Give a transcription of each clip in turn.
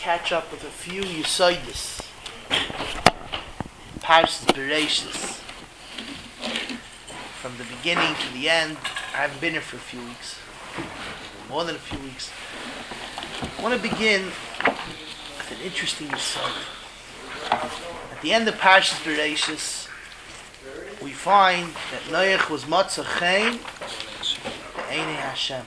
catch up with a few Yesodis. Parshas Bereshis. From the beginning to the end. I haven't been here for a few weeks. More than a few weeks. I want to begin with an interesting Yesod. At the end of Parshas Bereshis, we find that Noach was Matzah Chen Be'enei Hashem.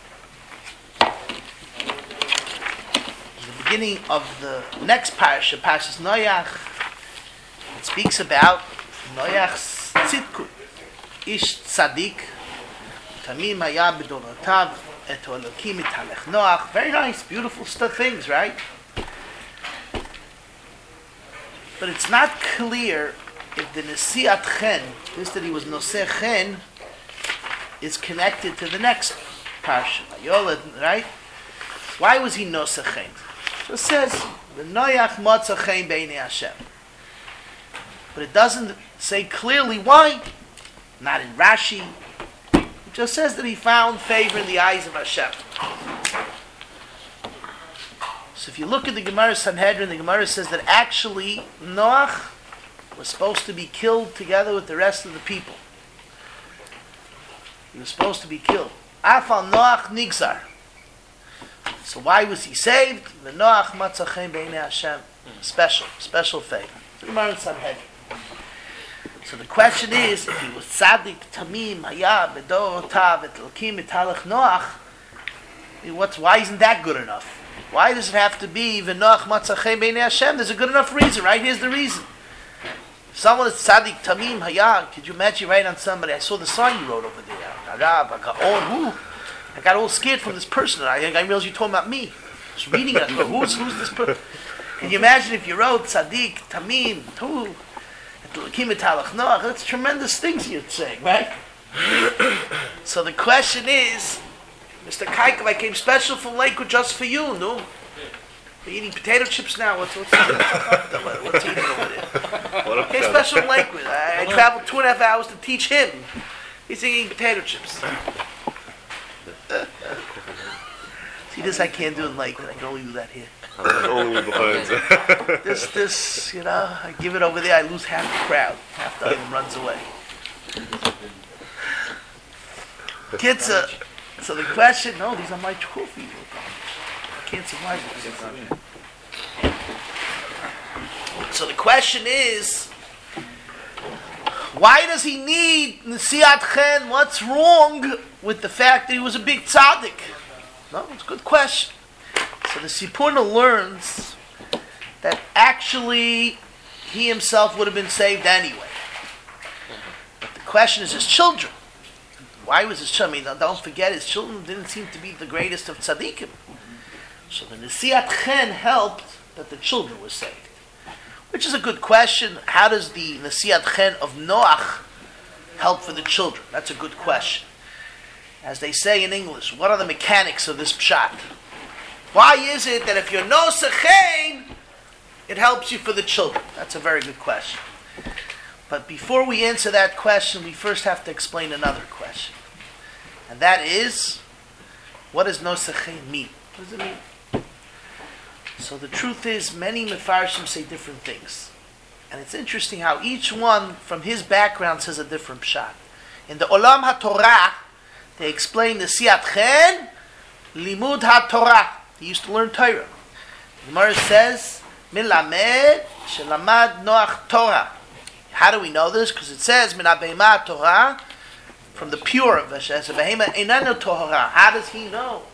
The beginning of the next parasha, Parshas Noach, it speaks about Noach's tzidkut, ish tzadik, tamim haya b'dorotav, et Elokim italech Noach. Very nice, beautiful stuff, things, right? But it's not clear if the Nesiat Chen, this that he was Noseh Chen, is connected to the next parsha, Yolad, right? Why was he Noseh Chen? So it says, V'noyach Matzah Chen Be'enei Hashem. But it doesn't say clearly why. Not in Rashi. It just says that he found favor in the eyes of Hashem. So if you look at the Gemara Sanhedrin, the Gemara says that actually Noach was supposed to be killed together with the rest of the people. He was supposed to be killed. Afal Noach Nigzar. So why was he saved? The Noach Matzah Chen Be'enei Hashem. Special favor. The Gemara in Sanhedrin. So the question is, if he was tzaddik, tamim, haya, bedorotav, et Elokim italech Noach, why isn't that good enough? Why does it have to be V'noach Matzah Chen Be'enei Hashem? There's a good enough reason, right? Here's the reason. If someone is tzaddik, tamim, haya, could you imagine writing on somebody? I saw the sign you wrote over there. I got all scared from this person. I realized you talking about me. I was reading it. Who's this person? Can you imagine if you wrote tzaddik, tamim, tu, Elokim italech Noach? That's tremendous things you're saying, right? So the question is, Mr. Kaikov, I came special from Lakewood just for you, no? You're eating potato chips now. What's eating over there? I came special from Lakewood. I traveled 2.5 hours to teach him. He's eating potato chips. See, this I can't do in Lakewood. I can only do that here. This, I give it over there, I lose half the crowd. Half the item runs away. Kids, so the question, no, these are my trophies. I can't survive this. So the question is, why does he need Nesiat Chen? What's wrong with the fact that he was a big tzaddik? No, it's a good question. So the Sipurna learns that actually he himself would have been saved anyway. But the question is his children. Why was his children? I mean, don't forget, his children didn't seem to be the greatest of tzaddikim. So the Nesiat Chen helped that the children were saved. Which is a good question. How does the Nesiat Chen of Noach help for the children? That's a good question. As they say in English, what are the mechanics of this pshat? Why is it that if you're Noseh Chen, it helps you for the children? That's a very good question. But before we answer that question, we first have to explain another question. And that is, what does Noseh Chen mean? What does it mean? So the truth is, many Mefarshim say different things. And it's interesting how each one, from his background, says a different pshat. In the Olam HaTorah, they explain the Nesiat Chen, Limud HaTorah. He used to learn Torah. The Gemara says, Milamed shelamad Noach Torah. How do we know this? Because it says, Min HaBehema Torah, from the pure of Hashem. So Behema Einanu Torah. How does he know?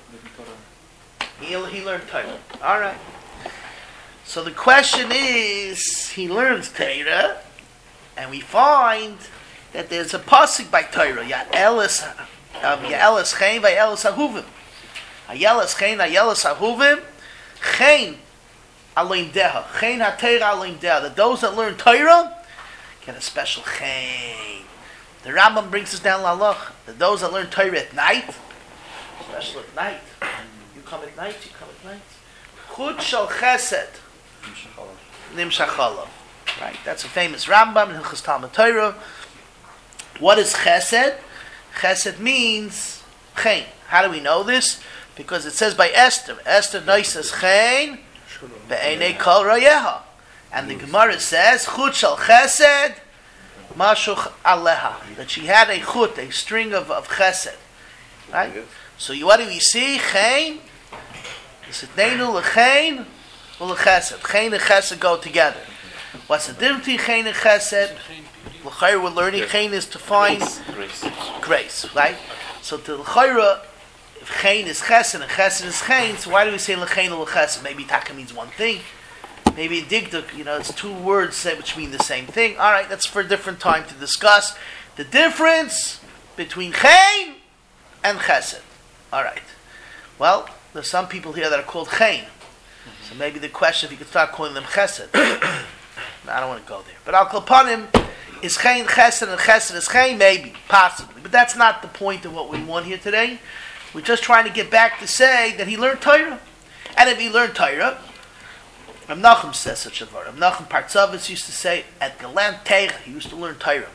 He learned Torah. All right. So the question is, he learns Torah, and we find that there's a pasuk by Torah. Ya'eles Chen va'Yeles Ahuvim. Ayeles Chen, Ayeles Ahuvim. Chen Alein Deha. Chen HaTorah Alein Deha. That those that learn Torah get a special Chen. The Rambam brings us down Lalach. That those that learn Torah at night, especially at night. You come at night, Chut Shel Chesed Nimshachalav. Right? That's a famous Rambam in Hilchos Talmud Torah. What is Chesed? Chesed means Chen. How do we know this? Because it says by Esther. Esther noises Chen be'enei kol rayeha. And the Gemara says, chut shel chesed, mashuch aleha. That she had a chut, a string of chesed. Right? So what do we see? Chen, Sitneinu l'chein, u'l'chesed. Chen and chesed go together. What's the difference between chen and chesed? L'chayra, we're learning chen is to find grace, right? So to l'chayra, if chen is chesed and chesed is chen, so why do we say l'chein or l'chesed? Maybe taka means one thing. Maybe digduk, it's two words which mean the same thing. All right, that's for a different time to discuss the difference between chen and chesed. All right. Well, there's some people here that are called chen. So maybe the question, if you could start calling them chesed. No, I don't want to go there. But al kolpanim, is chen chesed and chesed is chen? Maybe, possibly. But that's not the point of what we want here today. We're just trying to get back to say that he learned Torah. And if he learned Torah, Rav Nachum says such a word. Rav Nachum Partzavis used to say, at Galant Teich, he used to learn Torah.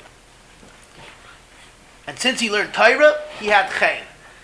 And since he learned Torah, he had chen.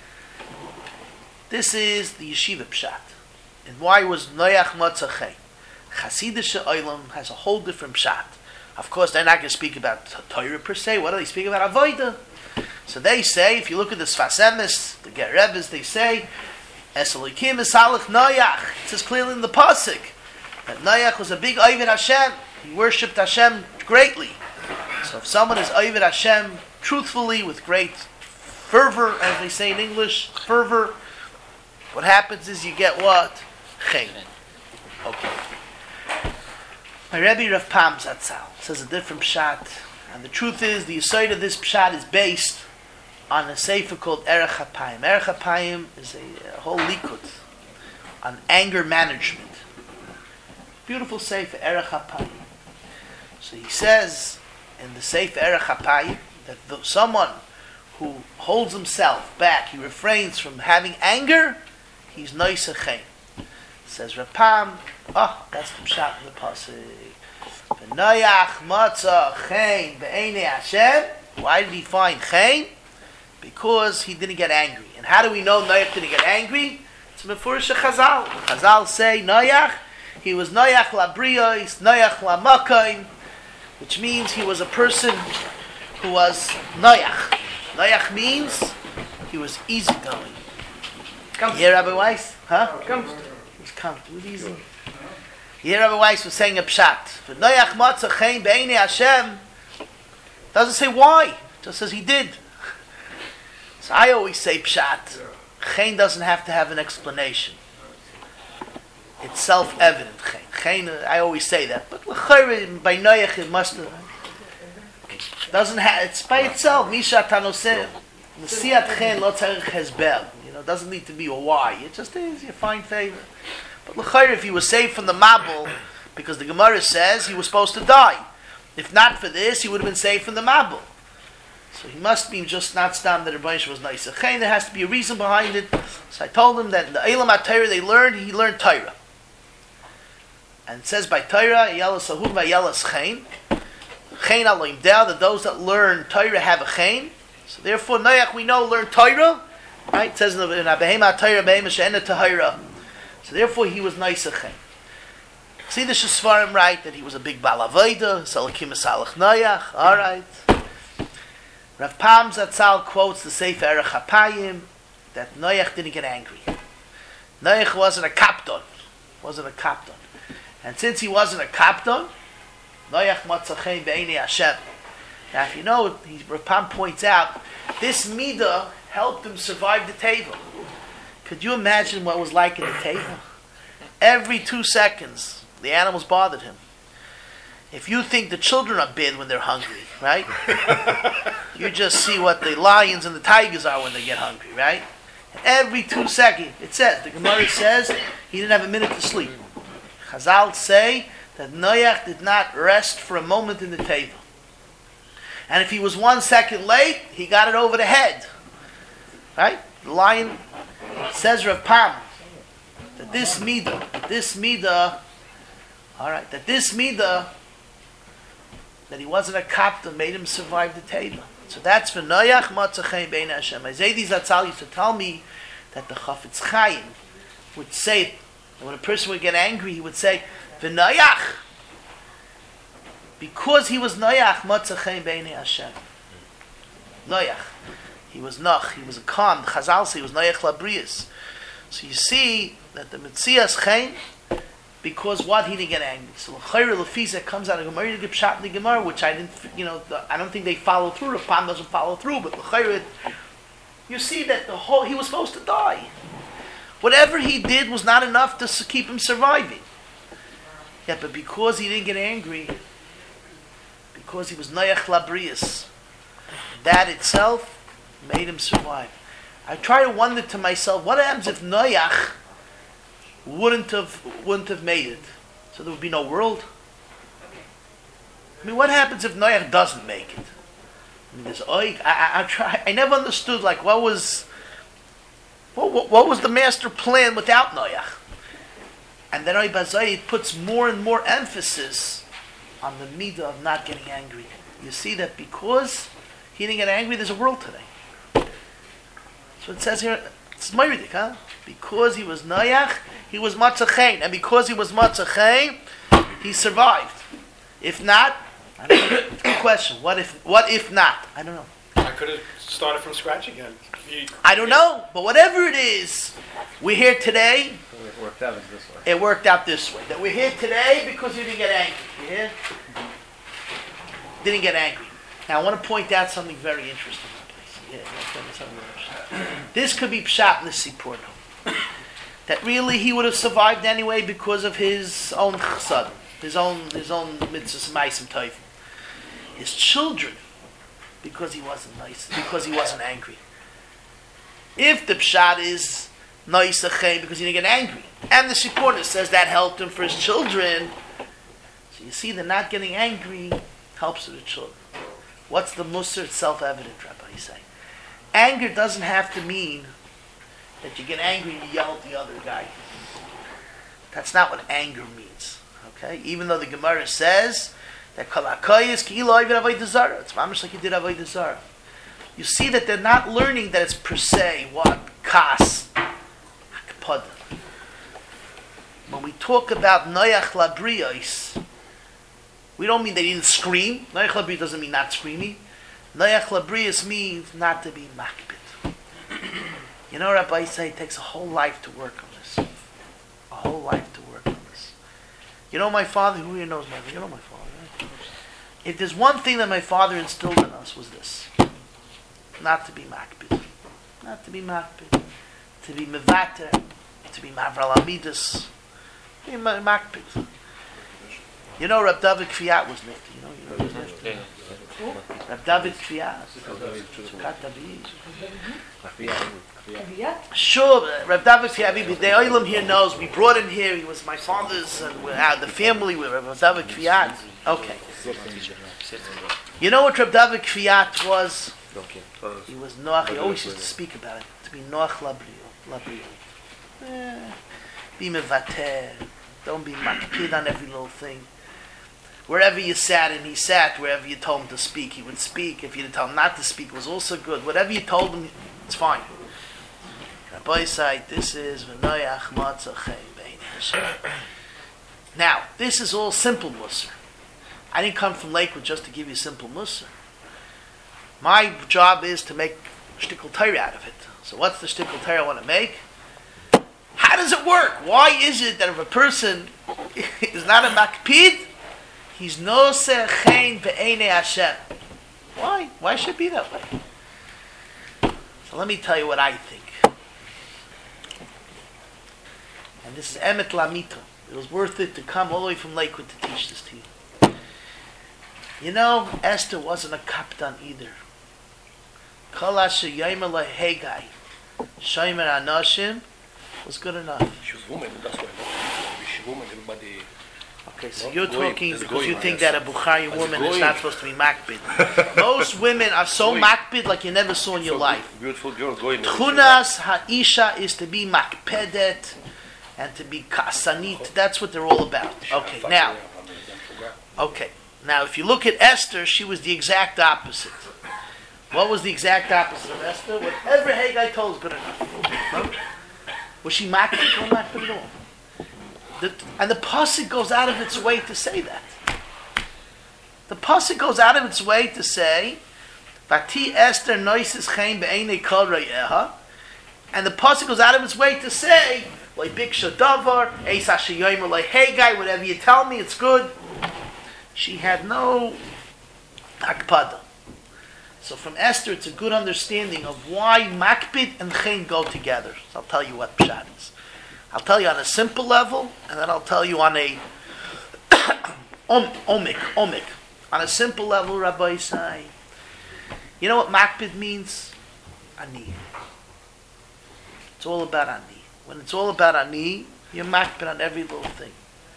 This is the yeshiva pshat. And why was Noach Matzah chen? Chasidische Olam has a whole different pshat. Of course, they're not going to speak about Torah per se. What do they speak about? Avodah. So they say, if you look at the Sfas Emes, the Ger Rebbes, they say, Es Elokim Esalach Noach. It says clearly in the pasuk that Noach was a big Oved Hashem. He worshipped Hashem greatly. So if someone is Oved Hashem truthfully, with great fervor, as they say in English, fervor, what happens is you get what? Chen. Okay. My Rebbe Rav Pam Zatzal says a different pshat, and the truth is, the aside of this pshat is based on a sefer called Erech HaPayim. Erech HaPayim is a whole likud on anger management. Beautiful sefer, Erech HaPayim. So he says in the sefer Erech HaPayim that someone who holds himself back, he refrains from having anger, he's noiseh chen. Says Rapam, that's the pshat in the pasuk. V'noyach matzah chen be'enei Hashem. Why did he find chen? Because he didn't get angry. And how do we know Noach didn't get angry? It's mefurish Chazal. Chazal say Noach, he was Noach labriyos, Noach lamakayim, which means he was a person who was Noach. Noach means he was easygoing. You hear Rabbi Weiss? Huh? He's comfortable, easy. You hear Rabbi Weiss was saying a pshat. But Noach matzah chen be'enei Hashem doesn't say why. It just says he did. So I always say pshat. Chen doesn't have to have an explanation. It's self-evident. Chen, I always say that. But by Noach it must have. Doesn't have. It's by itself. Misha tanoseh. Nesiat chen lo tzarich hezber. Doesn't need to be a why. It just is. You find favor. But l'chayr, if he was saved from the mabul, because the Gemara says he was supposed to die. If not for this, he would have been saved from the mabul. So he must be just not stam that Rebbeinu was nice. There has to be a reason behind it. So I told him that in the Eilam HaTorah he learned Torah. And it says by Torah, Yalas Ahum Yalas Chen. Chen Aloim Del, that those that learn Torah have a Chen. So therefore, Noach, we know, learned Torah. Right? It says in Abehema Torah, Behema She'ena Tahira. So therefore, he was nice Chen. See the Shesvarim, right? That he was a big Balavayda, Salakim Esalach Noach. All right. Rav Pam Zatzal quotes the Sefer Erech HaPayim that Noach didn't get angry. Noach wasn't a kapton. And since he wasn't a kapton, Noach matzah chen be'enei Hashem. Now if you know, Rav Pam points out, this midah helped him survive the teva. Could you imagine what it was like in the teva? Every 2 seconds, the animals bothered him. If you think the children are bad when they're hungry, right? You just see what the lions and the tigers are when they get hungry, right? And every 2 seconds, it says, the Gemara says, he didn't have a minute to sleep. Chazal say that Noach did not rest for a moment in the teva. And if he was 1 second late, he got it over the head. Right? The lion says Rav Pam that this midah, that he wasn't a kapton, made him survive the teva. So that's for Noach matzah chen be'enei Hashem. Zaydi Zatzal used to tell me that the Chafetz Chaim would say And when a person would get angry, he would say, V'noyach. Because he was noyach, matzah chen b'einei Hashem. Noyach. He was noch, he was a calm. The Chazal say he was noyach labrius. So you see that the Metzias chen, because what? He didn't get angry. So l'chayr l'fizeh comes out of Gemara, the Pshat in the Gemara, which I didn't, I don't think they follow through. Rav Pam doesn't follow through, but l'chayr, you see that he was supposed to die. Whatever he did was not enough to keep him surviving. Yeah, but because he didn't get angry, because he was noyach labrius, that itself made him survive. I try to wonder to myself, what happens if Noach wouldn't have made it? So there would be no world. I mean, what happens if Noach doesn't make it? I mean, I never understood what was the master plan without Noach. And then it puts more and more emphasis on the midah of not getting angry. You see that because he didn't get angry, there's a world today. So it says here, it's Moiridik, huh? Because he was Noach, he was Matzah Chen. And because he was Matzah Chen, he survived. If not, I don't know. It's a good question. What if not? I don't know. I could have started from scratch again. I don't know. But whatever it is, we're here today. It worked out this way. It worked out this way. That we're here today because you didn't get angry. You hear? Didn't get angry. Now I want to point out something very interesting. This could be Pshat Nisipurno. That really he would have survived anyway because of his own chesed, his own mitzvahs ma'asim tovim. His children, because he wasn't nice, because he wasn't angry. If the Pshat is nice because he didn't get angry, and the Sipurno says that helped him for his children, so you see that not getting angry helps the children. What's the Musar? It's self-evident, Rabbi say. Anger doesn't have to mean that you get angry and you yell at the other guy. That's not what anger means. Okay? Even though the Gemara says that kol hakoyes ki lo oived avodah zarah. It's mamish like you did avodah zarah. You see that they're not learning that it's per se what? Kas. Hakpada. When we talk about noyach labriyos, we don't mean they didn't scream. Noyach labriyos doesn't mean not screaming. Noyach labriyos means not to be makbid. You know, Rabbi say it takes a whole life to work on this. A whole life to work on this. You know my father, who here knows my father? You know my father, right? If there's one thing that my father instilled in us was this. Not to be makbid. Not to be makbid. To be mevater. To be mavral amidus. To be makbid. You know Rab David Kviat was nifty. You know he was nifty. Rab David Kviat. Sure, Rab David Kviat. The Olam here knows. We brought him here. He was my father's and the family with Rab David Kviat. Okay. You know what Rab David Kviat was? He was Noach. He always used to speak about it. To be Noach Labriyo. Be mevater. Don't be makpid on every little thing. Wherever you sat and he sat, wherever you told him to speak, he would speak. If you told him not to speak, it was also good. Whatever you told him, it's fine. Rabbi said, this is V'noyach Matzah Chen B'einei Hashem. Now, this is all simple Musar. I didn't come from Lakewood just to give you simple Musar. My job is to make shtickle Torah out of it. So what's the shtickle Torah I want to make? How does it work? Why is it that if a person is not a makpid, he's noseh chen b'einei Hashem? Why? Why should it be that way? So let me tell you what I think. And this is emet lamita. It was worth it to come all the way from Lakewood to teach this to you. You know, Esther wasn't a kaptan either. Kol asher yomer lo Hegai shomer anashim was good enough. She was a woman, that's why. She was a woman, everybody. Okay, so you're talking because you think that a Bukhari woman is not supposed to be makbid. Most women are so makbid like you never saw in your life. Beautiful girl, going. Tchunas ha'isha is to be makpedet and to be kasanit. That's what they're all about. Okay, now. Okay, now if you look at Esther, she was the exact opposite. What was the exact opposite of Esther? Whatever Haggai told is good enough. No? Was she makbid? No makbid at all. And the pasuk goes out of its way to say that. The pasuk goes out of its way to say, "Vati Esther noises chen be'enei kol re'eha," and the pasuk goes out of its way to say, "Like biksha davar, eis hashayomer, like hey guy, whatever you tell me, it's good." She had no akpada. So from Esther, it's a good understanding of why makbid and chen go together. So I'll tell you what pshat is. I'll tell you on a simple level, and then I'll tell you on a omik. On a simple level, Rabbi Isai, you know what makbid means? Ani. It's all about ani. When it's all about ani, you're makbid on every little thing.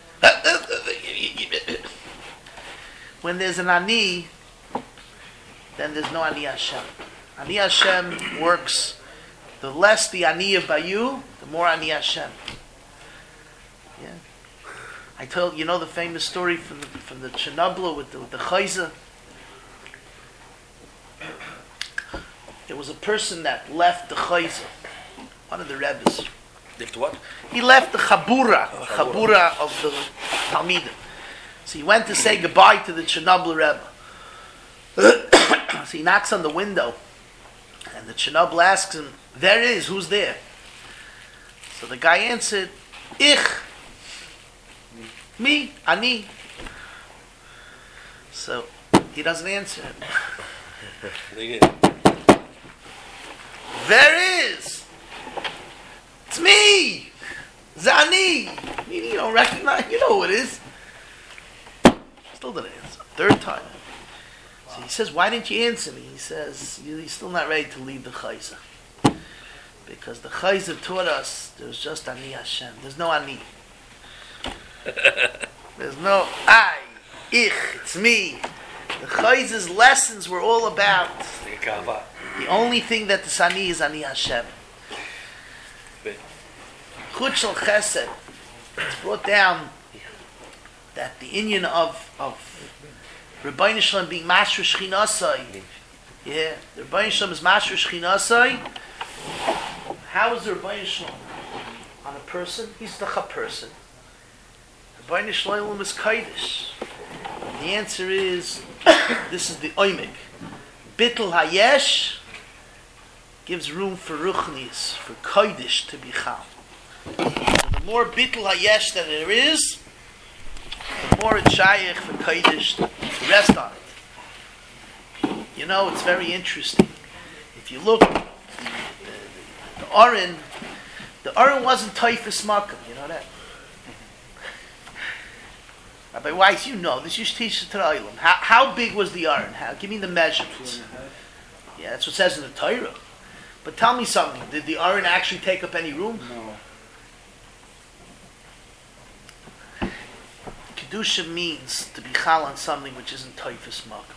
When there's an ani, then there's no ani Hashem. Ani Hashem works. The less the ani of Bayu, the more ani Hashem. Yeah. I told you know the famous story from the Chernobyl with the Chayza. There was a person that left the Chayza, one of the Rebbes. Left what? He left the Chabura of the Talmidim. So he went to say goodbye to the Chernobyl Rebbe. So he knocks on the window, and the Chernobyl asks him, "There is, who's there?" So the guy answered, "Ich." Me, ani. So he doesn't answer him. There is. It's me. Zani. You don't recognize. You know who it is. Still didn't answer. Third time. So he says, "Why didn't you answer me?" He says, "You're still not ready to leave the Chayza. Because the Chayza taught us there's just ani Hashem. There's no ani. There's no I, ich, it's me." The Chayza's lessons were all about the only thing that the ani is ani Hashem. Chut shel Chesed. It's brought down that the inyan of Rebbeinu Shalom being Mashra Shechinasai. Yeah, the Rebbeinu Shalom is Mashra Shechinasai. How is the Rebbeinu Shalom on a person? He's the person. Rebbeinu Shalom is Kodesh. The answer is, this is the Oimik. Bittul Hayesh gives room for Ruchnis, for Kodesh to be Chal. So the more Bittul Hayesh that there is, the more it's Shayach for Kodesh to rest on it. You know, it's very interesting. If you look, the Aron wasn't Taifas Makam, you know that? Rabbi Weiss, you know this. You should teach it to the Olam. How big was the Aron? Give me the measurements. Yeah, that's what it says in the Torah. But tell me something. Did the Aron actually take up any room? No. Kedusha means to be chal on something which isn't Taifas Makam.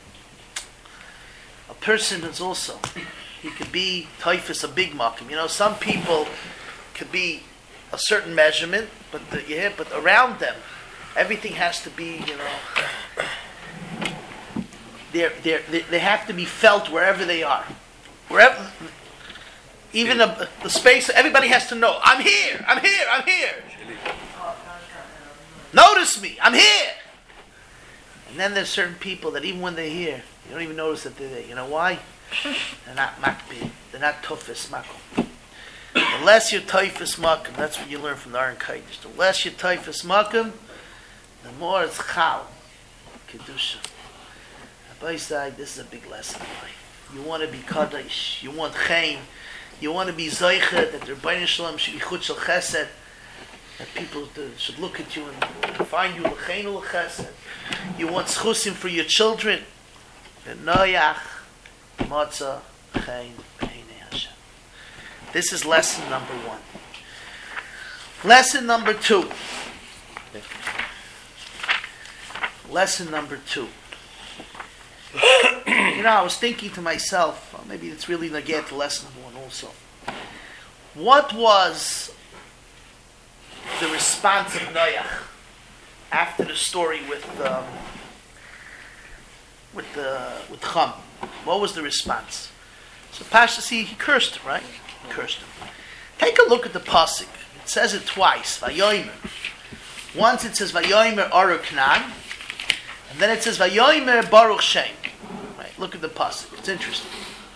A person is also, he could be Taifas a big Makam. You know, some people could be a certain measurement, but around them, everything has to be, you know, they have to be felt wherever they are. Wherever, even the space, everybody has to know, I'm here. Notice me, I'm here. And then there's certain people that even when they're here, you don't even notice that they're there. You know why? They're not makbid. They're not tofes makom. The less you're tofes makom, that's what you learn from the Aron Kodesh. The less you're tofes makom, the more it's chal, kedusha. Rabbi said, this is a big lesson in life. You want to be kadosh, you want chen, you want to be zoichet, that the Rebbeinu Shalom should be chut shel chesed, that people should look at you and find you l'chein l'chesed. You want schusim for your children. Noyach, matzah, chen, b'nei Hashem. This is lesson number 1. Lesson number 2. Lesson number 2. You know, I was thinking to myself, well, maybe it's really negate to lesson number 1 also. What was the response of Noach after the story with Chum? What was the response? So Pasha, see, he cursed him, right? He cursed him. Take a look at the pasuk. It says it twice. Vayomer. Once it says Vayomer Aru Knan, and then it says Vayomer Baruch Shem. Right? Look at the pasuk. It's interesting.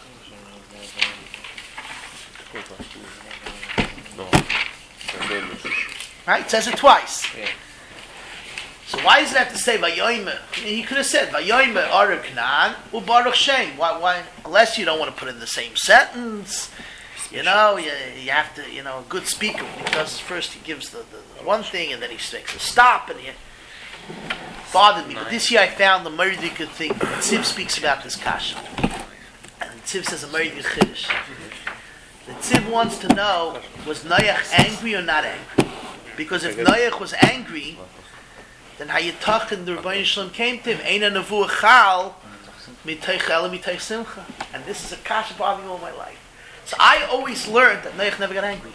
Right? It says it twice. Yeah. So why does it have to say Vayomer? He could have said Vayomer Aru Knan or Baruch Shem. Why? Unless you don't want to put it in the same sentence. You know, you have to, a good speaker, when he does first, he gives the one thing, and then he makes a stop, and it bothered me. But this year I found the Merdika thing. Tziv speaks about this kasha. And Tziv says a Merdika Chiddush. The Tziv wants to know, was Noach angry or not angry? Because if Noach was angry, then Hayatach the Rebbeinu Shalom came to him, Eina Nevuah Chal, Miteich Ela Miteich Simcha. And this is a kasha bothering me all my life. So I always learned that Noach never got angry.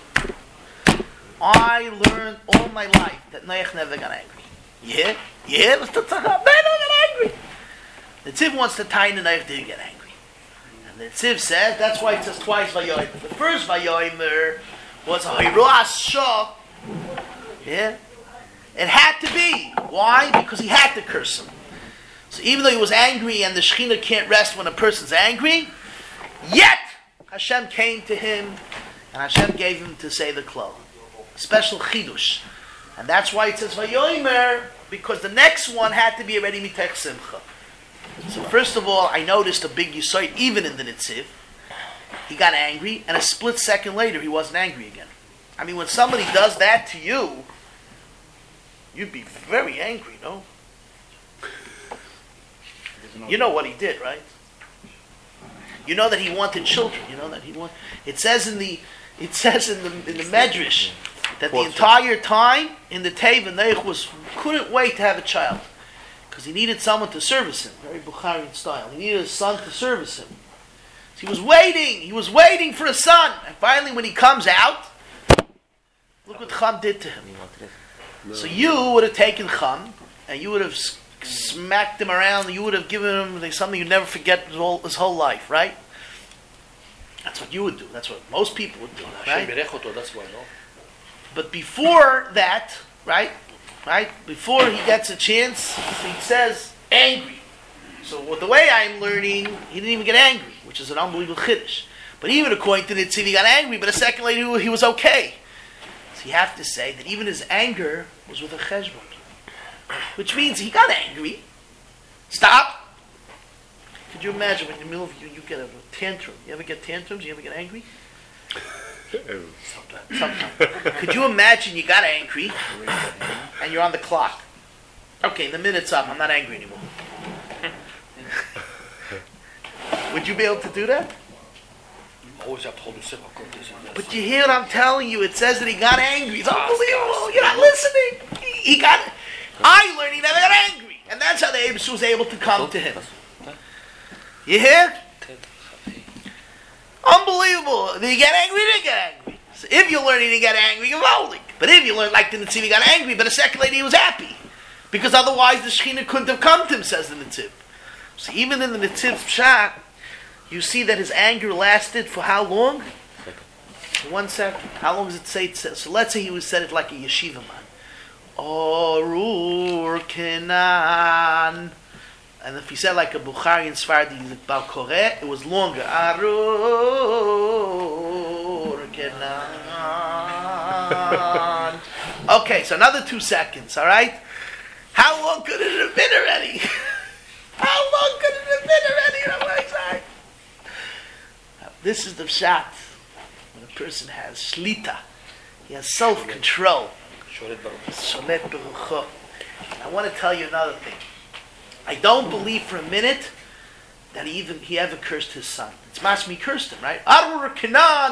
I learned all my life that Noach never got angry. Yeah? Let's talk about Noach never got angry. The Tziv wants to tie in the Noach didn't get angry. And the Tziv says, that's why it says twice Vayomer. The first Vayomer was a Hiroas Shah. Yeah? It had to be. Why? Because he had to curse him. So even though he was angry and the Shekhinah can't rest when a person's angry, yet Hashem came to him, and Hashem gave him to say the klal. Special chidush. And that's why it says Vayomer, because the next one had to be already mitech simcha. So first of all, I noticed a big yisoid, even in the Nitziv. He got angry, and a split second later, he wasn't angry again. I mean, when somebody does that to you, you'd be very angry, no? You know what he did, right? You know that he wanted children. You know that he wanted. It says in the Medrash that the entire time in the Teva Noach couldn't wait to have a child because he needed someone to service him. Very Bukharian style. He needed a son to service him. So he was waiting. He was waiting for a son, and finally, when he comes out, look what Cham did to him. So you would have taken Cham and you would have smacked him around. You would have given him something you'd never forget his whole life, right? That's what you would do. That's what most people would do, right? That's why, no? But before that, right? Before he gets a chance, he says angry. So the way I'm learning, he didn't even get angry, which is an unbelievable chiddush. But even according to Nitziv, he got angry, but a second later he was okay. So you have to say that even his anger was with a cheshbon. Which means he got angry. Stop. Could you imagine when in the middle of you get a tantrum? You ever get tantrums? You ever get angry? Sometimes. Could you imagine you got angry and you're on the clock? Okay, the minute's up. I'm not angry anymore. Would you be able to do that? Always have to hold yourself up. But you hear what I'm telling you? It says that he got angry. It's unbelievable. You're not listening. He got. I learned he never got angry, and that's how the Eibush was able to come to him. You hear? Unbelievable. Did he get angry? He didn't get angry. So if you're learning to get angry, you're rolling. But if you learn like the Nitziv, he got angry, but a second later he was happy. Because otherwise the Shekhinah couldn't have come to him, says the Nitziv. So even in the Nitziv Pshat, you see that his anger lasted for how long? 1 second. How long does it say? So let's say he said it like a yeshiva man. Orur Kenan. And if he said like a Bukharian Sfardi Bal Koreh, it was longer. Arur Kenan. Okay, so another 2 seconds, alright? How long could it have been already? How long could it have been already? Rabbi Isaac? This is the pshat. When a person has shlita, he has self-control. Sholet Baruch. I want to tell you another thing. I don't believe for a minute that he ever cursed his son. It's Mashmi cursed him, right? Arur Kenan.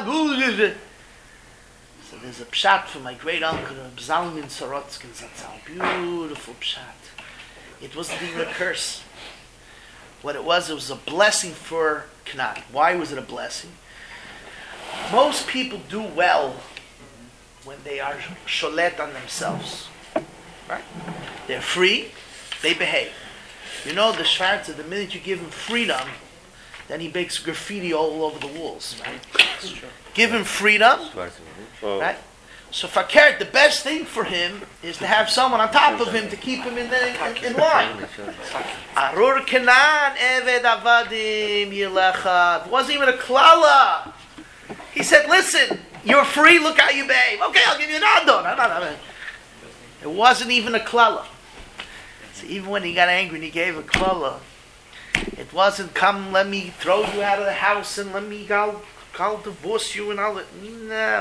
So there's a pshat from my great uncle Zalman Sorotskin Zatzal. Beautiful pshat. It wasn't even a curse. What it was a blessing for Kenan. Why was it a blessing? Most people do well when they are sholet on themselves. Right? They're free, they behave. You know the Schwarzer, the minute you give him freedom, then he makes graffiti all over the walls, right? Give him freedom, right? So fakert, the best thing for him is to have someone on top of him to keep him in line. Arur Kenan Eved Avadim Yilecha. It wasn't even a klala. He said, listen, you're free, look how you behave. Okay, I'll give you an adon. It wasn't even a klala. So even when he got angry and he gave a klala, it wasn't, come, let me throw you out of the house and let me go, I'll divorce you and no.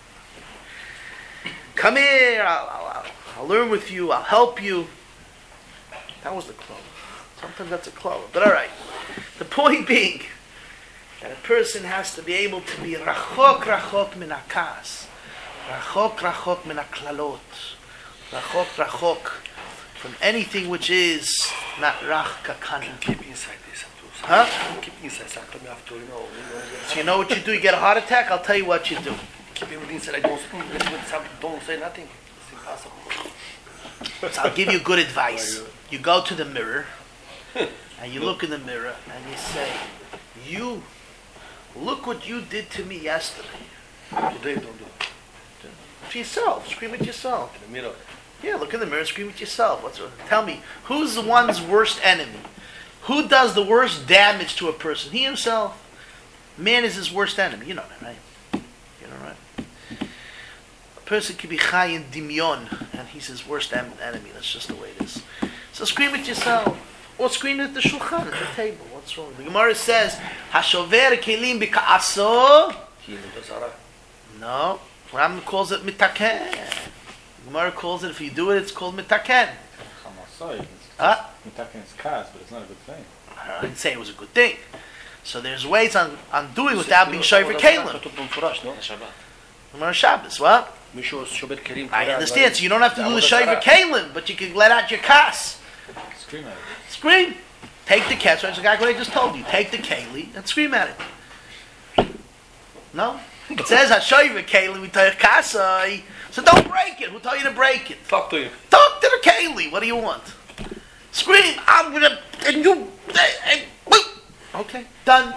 Come here, I'll learn with you, I'll help you. That was the klala. Sometimes that's a klala. But alright. The point being that a person has to be able to be rachok min hakas, rachok min haklalot, rachok from anything which is not rach kakana. Keep inside this. Huh? Keep inside something you have to, So you know what you do? You get a heart attack? I'll tell you what you do. Keep everything inside. Don't say nothing. It's impossible. So I'll give you good advice. You go to the mirror, and you look in the mirror, and you say, you, look what you did to me yesterday. Today, don't do it. To yourself. Scream at yourself. In the mirror. Yeah, look in the mirror and scream at yourself. Tell me, who's the one's worst enemy? Who does the worst damage to a person? He himself. Man is his worst enemy. You know that, right? You know, right? A person can be chai in dimyon, and he's his worst enemy. That's just the way it is. So scream at yourself. Or scream at the shulchan, at the table. What's wrong? The Gemara says, Hashover kelim b'ka'aso. No. Rambam calls it mitaken. Gemara calls it, if you do it, it's called mitaken. Mitaken is kas, but it's not a good thing. I didn't say it was a good thing. So there's ways on doing without being shover kalim. Gemara Shabbos, what? I understand, so you don't have to do the shover kalim, but you can let out your kas. Scream at it. Scream. Take the kas, right? So what I just told you. Take the keli and scream at it. No? It says Hashover keli we tell you kasai. So don't break it. Who told you to break it? Talk to him. Talk to the keli. What do you want? Scream. I'm gonna and you. Okay, done.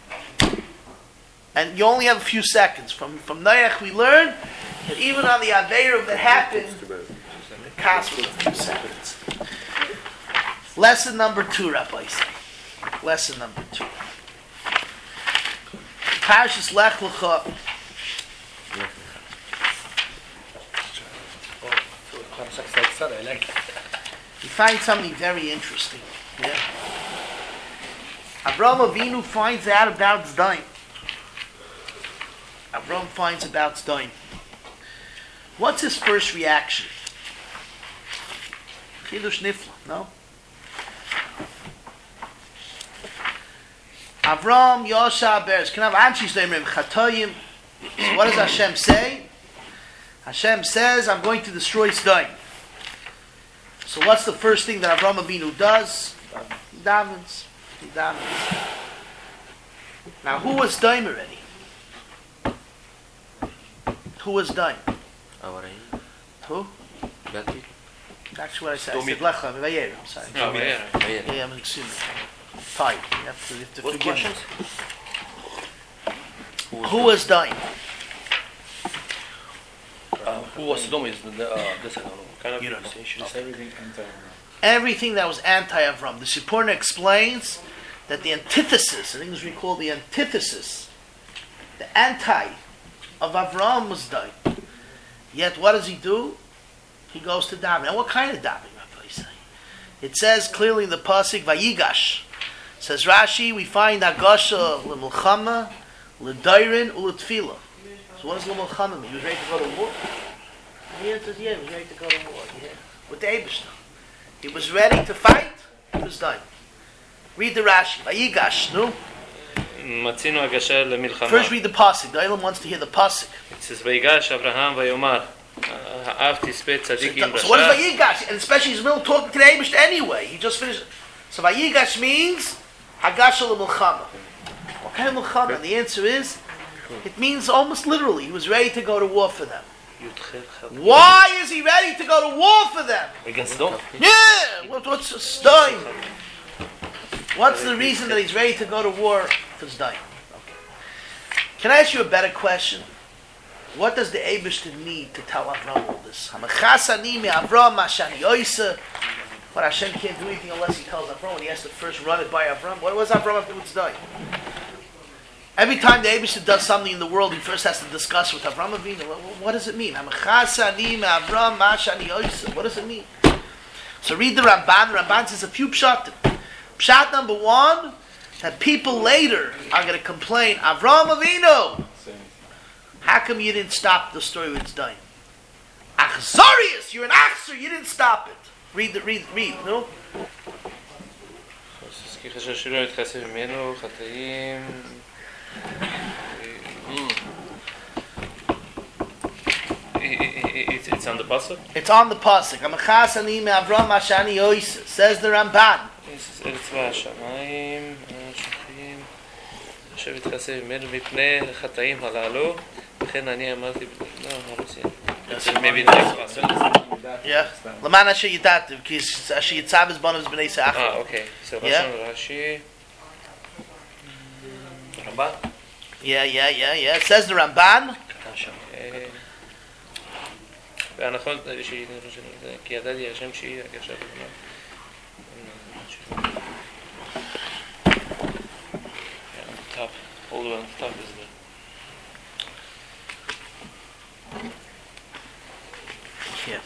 And you only have a few seconds. From Noach we learn that even on the Aveira that happened, the kas was a few seconds. Lesson number 2, Rabbi say. Lesson number 2. Parshas Lech Lecha. You find something very interesting. Yeah. Avraham Avinu finds out about Zdaim. Avraham finds about Zdaim. What's his first reaction? Chidush Nifla, no? Avraham Yosha Beres. Can I have Anshis Leimrim Chatoyim? So what does Hashem say? Hashem says, I'm going to destroy Zdaim. So what's the first thing that Avraham Avinu does? He davens. He davens. Now who was Zdaim already? Who was Zdaim? Who? That's what I said. I said Lecha, Vayera. I'm sorry. Yeah, I'm assuming. Fine. You have to What forgive questions? me. Who was Zdaim? Who was Sodom is this I don't know. You don't know. Everything anti-Avram. Everything that was anti-Avram. The Sipporna explains that the antithesis, in English we call the antithesis, the anti of Avram was Zdaim. Yet what does he do? He goes to davening. And what kind of davening, Rabbi say? It says clearly in the pasuk Vayigash. Says Rashi, we find Agasha l'milchama, l'dairin, u'letfila. So what does l'milchama mean? He was ready to go to war. And the answer is yeah, he was ready to go to war. Yeah, with the Eibishter. He was ready to fight. He was done. Read the Rashi. Vayigash, no? מצינו הגשה למלחמה. First read the pasuk. The Elam wants to hear the pasuk. It says, ויגש אברהם ויאמר, האב תספה צדיק עם So what is רשע. Vayigash? And especially he's middle talking to the Eibishter anyway. He just finished. So Vayigash means Hagasha l'milchama. What kind of milchama? And the answer is, it means almost literally, he was ready to go to war for them. Why is he ready to go to war for them? Against Sodom? Yeah! What's Zdaim? What's the reason that he's ready to go to war for Zdaim? Okay. Can I ask you a better question? What does the Eibishter need to tell Avram all this? Hamachasani me Avram mashani oisa. But Hashem can't do anything unless He tells Avram. When He has to first run it by Avram. What was Avram after it's done? Every time the Eibishter does something in the world, he first has to discuss with Avram Avinu. What does it mean? Hamachasani me Avram mashani oisa. What does it mean? So read the Ramban. The Ramban says a few pshat. Pshat number one, that people later are going to complain, Avram Avinu, how come you didn't stop the story when it's done? Achzarius, you're an achzer, you didn't stop it. Read, no? It's on the pasuk? It's on the pasuk. Amachas ani me Avram mashani oisa. Says the Ramban. Maybe the next pasuk. Yeah. Laman asher yitativ, because asher yitzav is bonus b'nei se'achim. Ah, okay. So Rashi. Ramban? Yeah. Says the Ramban. והנכון כי ידעתי השם שהיא הגשת top, all the way on the top is the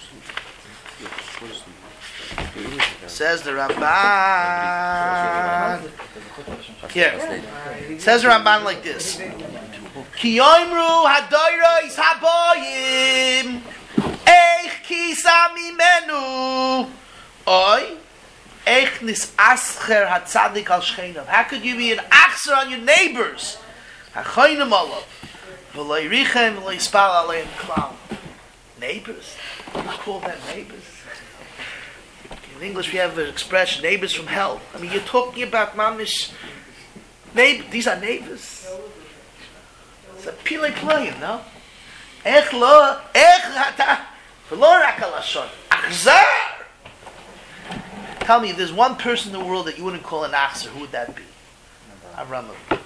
says the Ramban here. Says the Ramban like this. Ki yoimru hadoyros haboyim eich kisa mimenu oy eich nis ascher hatzadik al shcheinav. How could you be an achzer on your neighbors? Hachoinem olav v'lo yirichem v'lo yispal aleim klal. Neighbors? You call them neighbors? In English we have an expression, neighbors from hell. I mean, you're talking about mamish neighbors. These are neighbors. It's a pile playing, no? Ech lo, ech hata, v'lo rak al hashon, achzar. Tell me, if there's one person in the world that you wouldn't call an achzer, who would that be? Avram Avinu.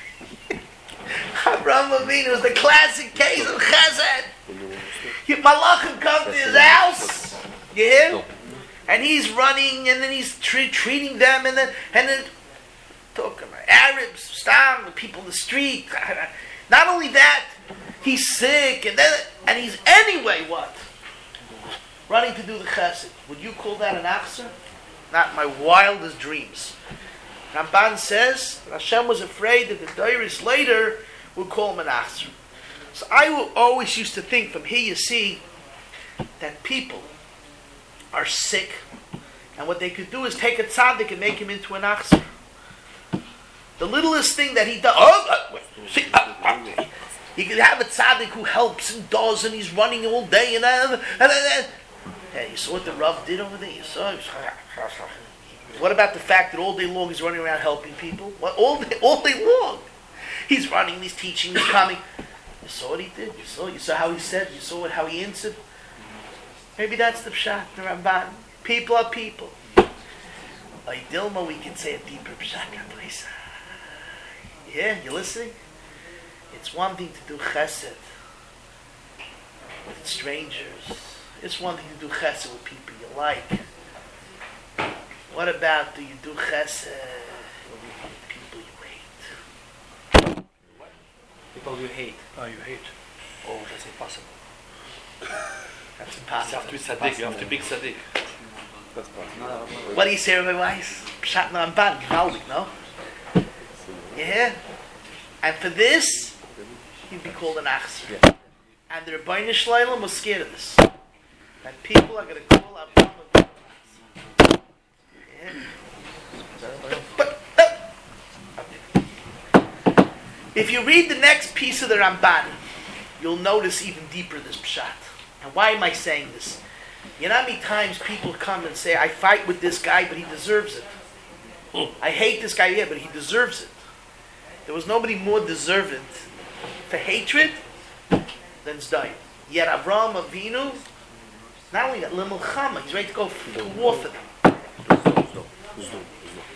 Avram Avinu is the classic case of chesed. Malachim come to his house, you hear? And he's running, and then he's treating them, and then talking about Arabs, Stam, the people in the street. Not only that, he's sick, and he's anyway what? Running to do the chesed. Would you call that an achzer? Not my wildest dreams. Ramban says Hashem was afraid that the Dairis later would call him an achzer. So I always used to think, from here you see that people are sick, and what they could do is take a tzaddik and make him into an achzer. The littlest thing that he does, you could have a tzaddik who helps and does, and he's running all day, and yeah, you saw what the Rav did over there. You saw. What about the fact that all day long he's running around helping people? All day long, he's running, he's teaching, he's coming. You saw what he did. You saw how he said. You saw how he answered. Maybe that's the pshat, the Ramban. People are people. Like Dilma, we can say a deeper pshat. Yeah, you listening? It's one thing to do chesed with strangers. It's one thing to do chesed with people you like. What about do you do chesed with people you hate? People you hate. Oh, you hate. Oh, that's impossible. That's You impossible. have to be tzaddik. You have to be tzaddik. That's possible. What do you say, Rabbi Weiss? Pshat Ramban, gewaldig, no? Yeah? And for this, you'd be called an achzer. Yeah. And the Rebbeinu Shleilim was scared of this. That people are going to call Avram an achzer. Yeah? But, if you read the next piece of the Ramban, you'll notice even deeper this pshat. And why am I saying this? You know how many times people come and say, I fight with this guy, but he deserves it. I hate this guy, yeah, but he deserves it. There was nobody more deserving for hatred than Zdai. Yet Avraham Avinu, not only that, Limulchama, he's ready to go to war for them.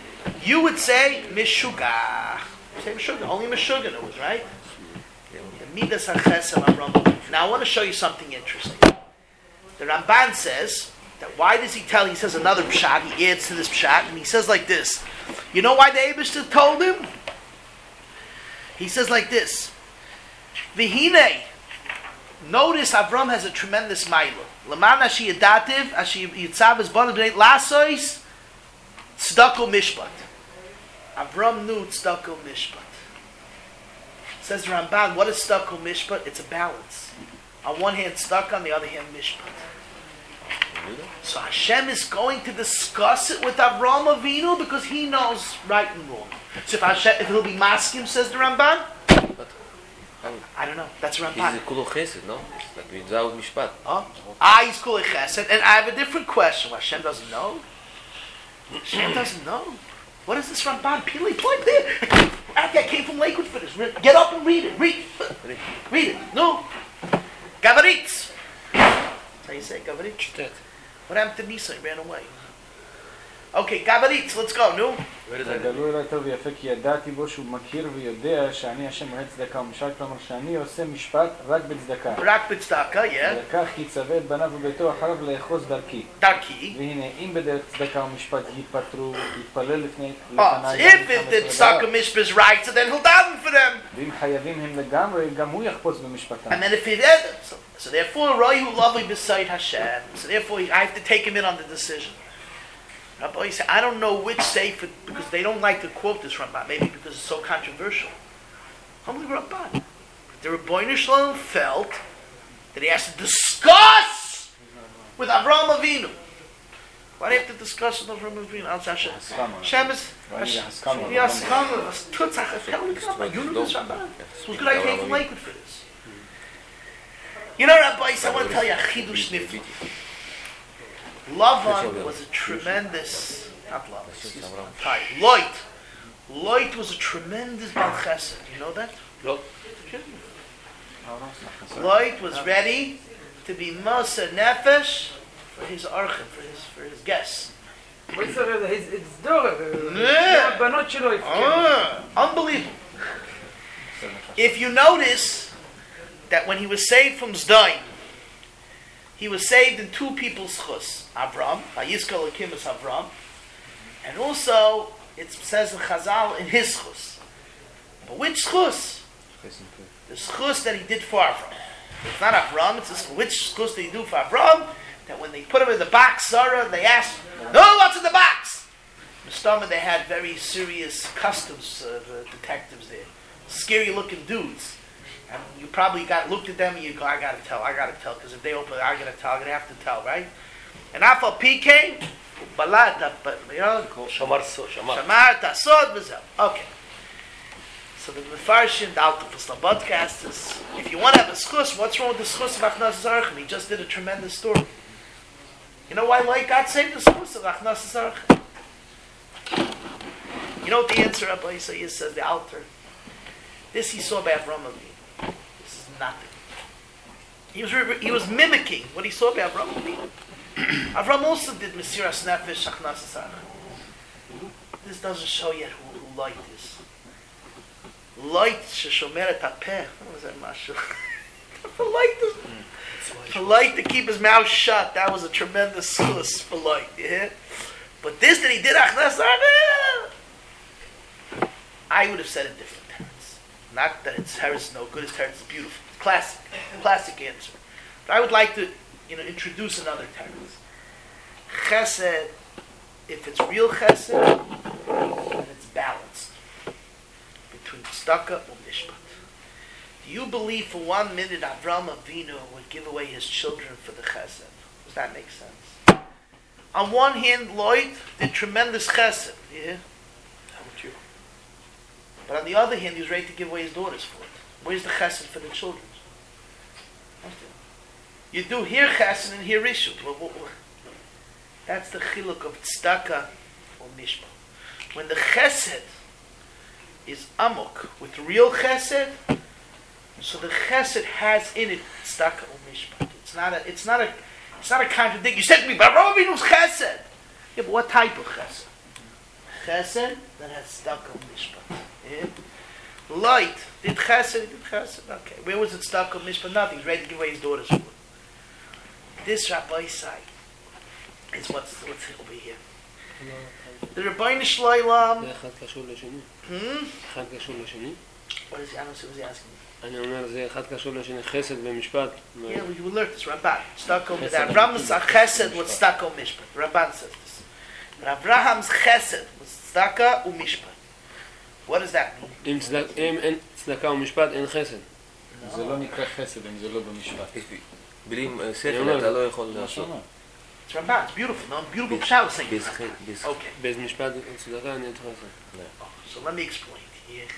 You would say, Meshuggah. You say Meshuggah, only Meshuggah knows, right? The Midas HaChesed Avram Avinu. Now I want to show you something interesting. The Ramban says that why does he tell? He says another pshat. He adds to this pshat, and he says like this. You know why the Eibishter told him? He says like this. V'hinei. Notice Avram has a tremendous ma'ila. L'man ashi yadativ, ashi yitzav es bana b'nei lasois, tzedakah mishpat. Avram knew tzedakah mishpat. Says the Ramban, what is tzedakah mishpat? It's a balance. On one hand tzedakah, on the other hand mishpat. So Hashem is going to discuss it with Avram Avinu because he knows right and wrong. So if he'll be maskim, says the Ramban, I don't know. That's Ramban. He's kulu chesed, no? It's like without mishpat. He's kulu chesed. And I have a different question. Hashem doesn't know? Hashem doesn't know? What is this Ramban? Pili, plug there. I came from Lakewood for this. Get up and read it. Read it. No. Gavaritz. How you say Gavaritz? What happened to Nisa? He ran away. Okay, Gavaritz, let's go. No? גלוי אליי טוב ויפה כי ידעתי בו שהוא מכיר ויודע שאני השם אוהב צדקה ומשפט, כלומר שאני עושה משפט רק בצדקה. רק בצדקה, ולכך יצווה את בניו וביתו אחריו לאחוז דרכי. והנה, אם בדרך צדקה ומשפט יתפטרו, יתפלל לפניי. If the tzedakah mishpat is right, so then he'll daven for them. ואם חייבים הם לגמרי, גם הוא יחפוץ במשפטם. And then if he is, so therefore, Royu lovely beside Hashem. So therefore, I have to take him in on the decision. Rabbi said, I don't know which sefer, because they don't like to quote this Ramban, maybe because it's so controversial. Only Ramban. The Rebbeinu Shalom felt that he has to discuss with Avraham Avinu. Why do you have to discuss with Avraham Avinu? Hashem is... It was good I came from Lakewood for this. You know, Rabbi, I want to tell you a chidush nifli. Lavan was a tremendous, not Lavan, excuse me, I'm tired. Loit was a tremendous Bal Chesed. You know that? Loit was ready to be Moser Nefesh for his archim, for his guests. Unbelievable. If you notice that when he was saved from Zdaim, he was saved in two people's chus. Avram, Vayiskal Elokim is Avram, and also it says in Chazal in his chus. But which chus? The chus that he did for Avram. It's not Avram, it's this, which chus did he do for Avram? That when they put him in the box, Sarah, they asked, no, what's in the box? Mustama, they had very serious customs detectives there. Scary looking dudes. And you probably looked at them and you go, I gotta tell, because if they open it, I'm gonna have to tell, right? And Afal P came, Balata, but you know, Shamar Tasod Vizel. Okay. So the Mefarshim, the Altafus podcasters, if you want to have a schus, what's wrong with the schus of Achnas Zarchim? He just did a tremendous story. You know why God saved the schus of Achnas Zarchim? You know what the answer Rabbi Yisrael says, the altar? This he saw by Avram Avinu. This is nothing. He was mimicking what he saw by Avram Avinu. Avram also did Mesiras Nefesh Achnas Zarchim. This doesn't show yet who light is. Light sheshomeret hapeh. What was that mashu? Polite to keep his mouth shut. That was a tremendous schus for light. Yeah? But this that he did Achnas Zarchim, I would have said it different. Not that its hair is no good, its hair is beautiful. It's classic answer. But I would like to, introduce another term. Chesed, if it's real chesed, then it's balanced between tzedakah and mishpat. Do you believe for 1 minute Avraham Avinu would give away his children for the chesed? Does that make sense? On one hand, Lloyd did tremendous chesed. Yeah? But on the other hand, he was ready to give away his daughters for it. Where's the chesed for the children? You do here chesed and here rishut. That's the chiluk of tzedakah or mishpat. When the chesed is amok with real chesed, so the chesed has in it tzedakah or mishpat. It's not a contradiction. You said to me, but Avraham Avinu's chesed. Yeah, but what type of chesed? Chesed that has tzedakah or mishpat. Yeah? Light Did chesed, Okay. Where was it stuck on Mishpat? Nothing. He's ready to give away his daughter's food. This Rabbi Sai is what's over here. The Rabbeinu Shloim. אחד קשור לשני. אחד קשור לשני. What is he? I don't see what he's asking me. אני אומר, זה אחד קשור לשני, חסד ומשפט. Yeah, we will learn this. Rabban. Stucco. That Abraham's chesed was stucco mishpat. Rabban says this. But Abraham's chesed was stucco umishpat. What does that mean? אם אין צדקה ומשפט, אין חסד. זה לא נקרא חסד אם זה לא במשפט. בלי שכל אתה לא יכול לעשות. It's Ramban. It's beautiful. No, beautiful pshat saying. Okay. bez משפט וצדקה אין חסד. So let me explain here.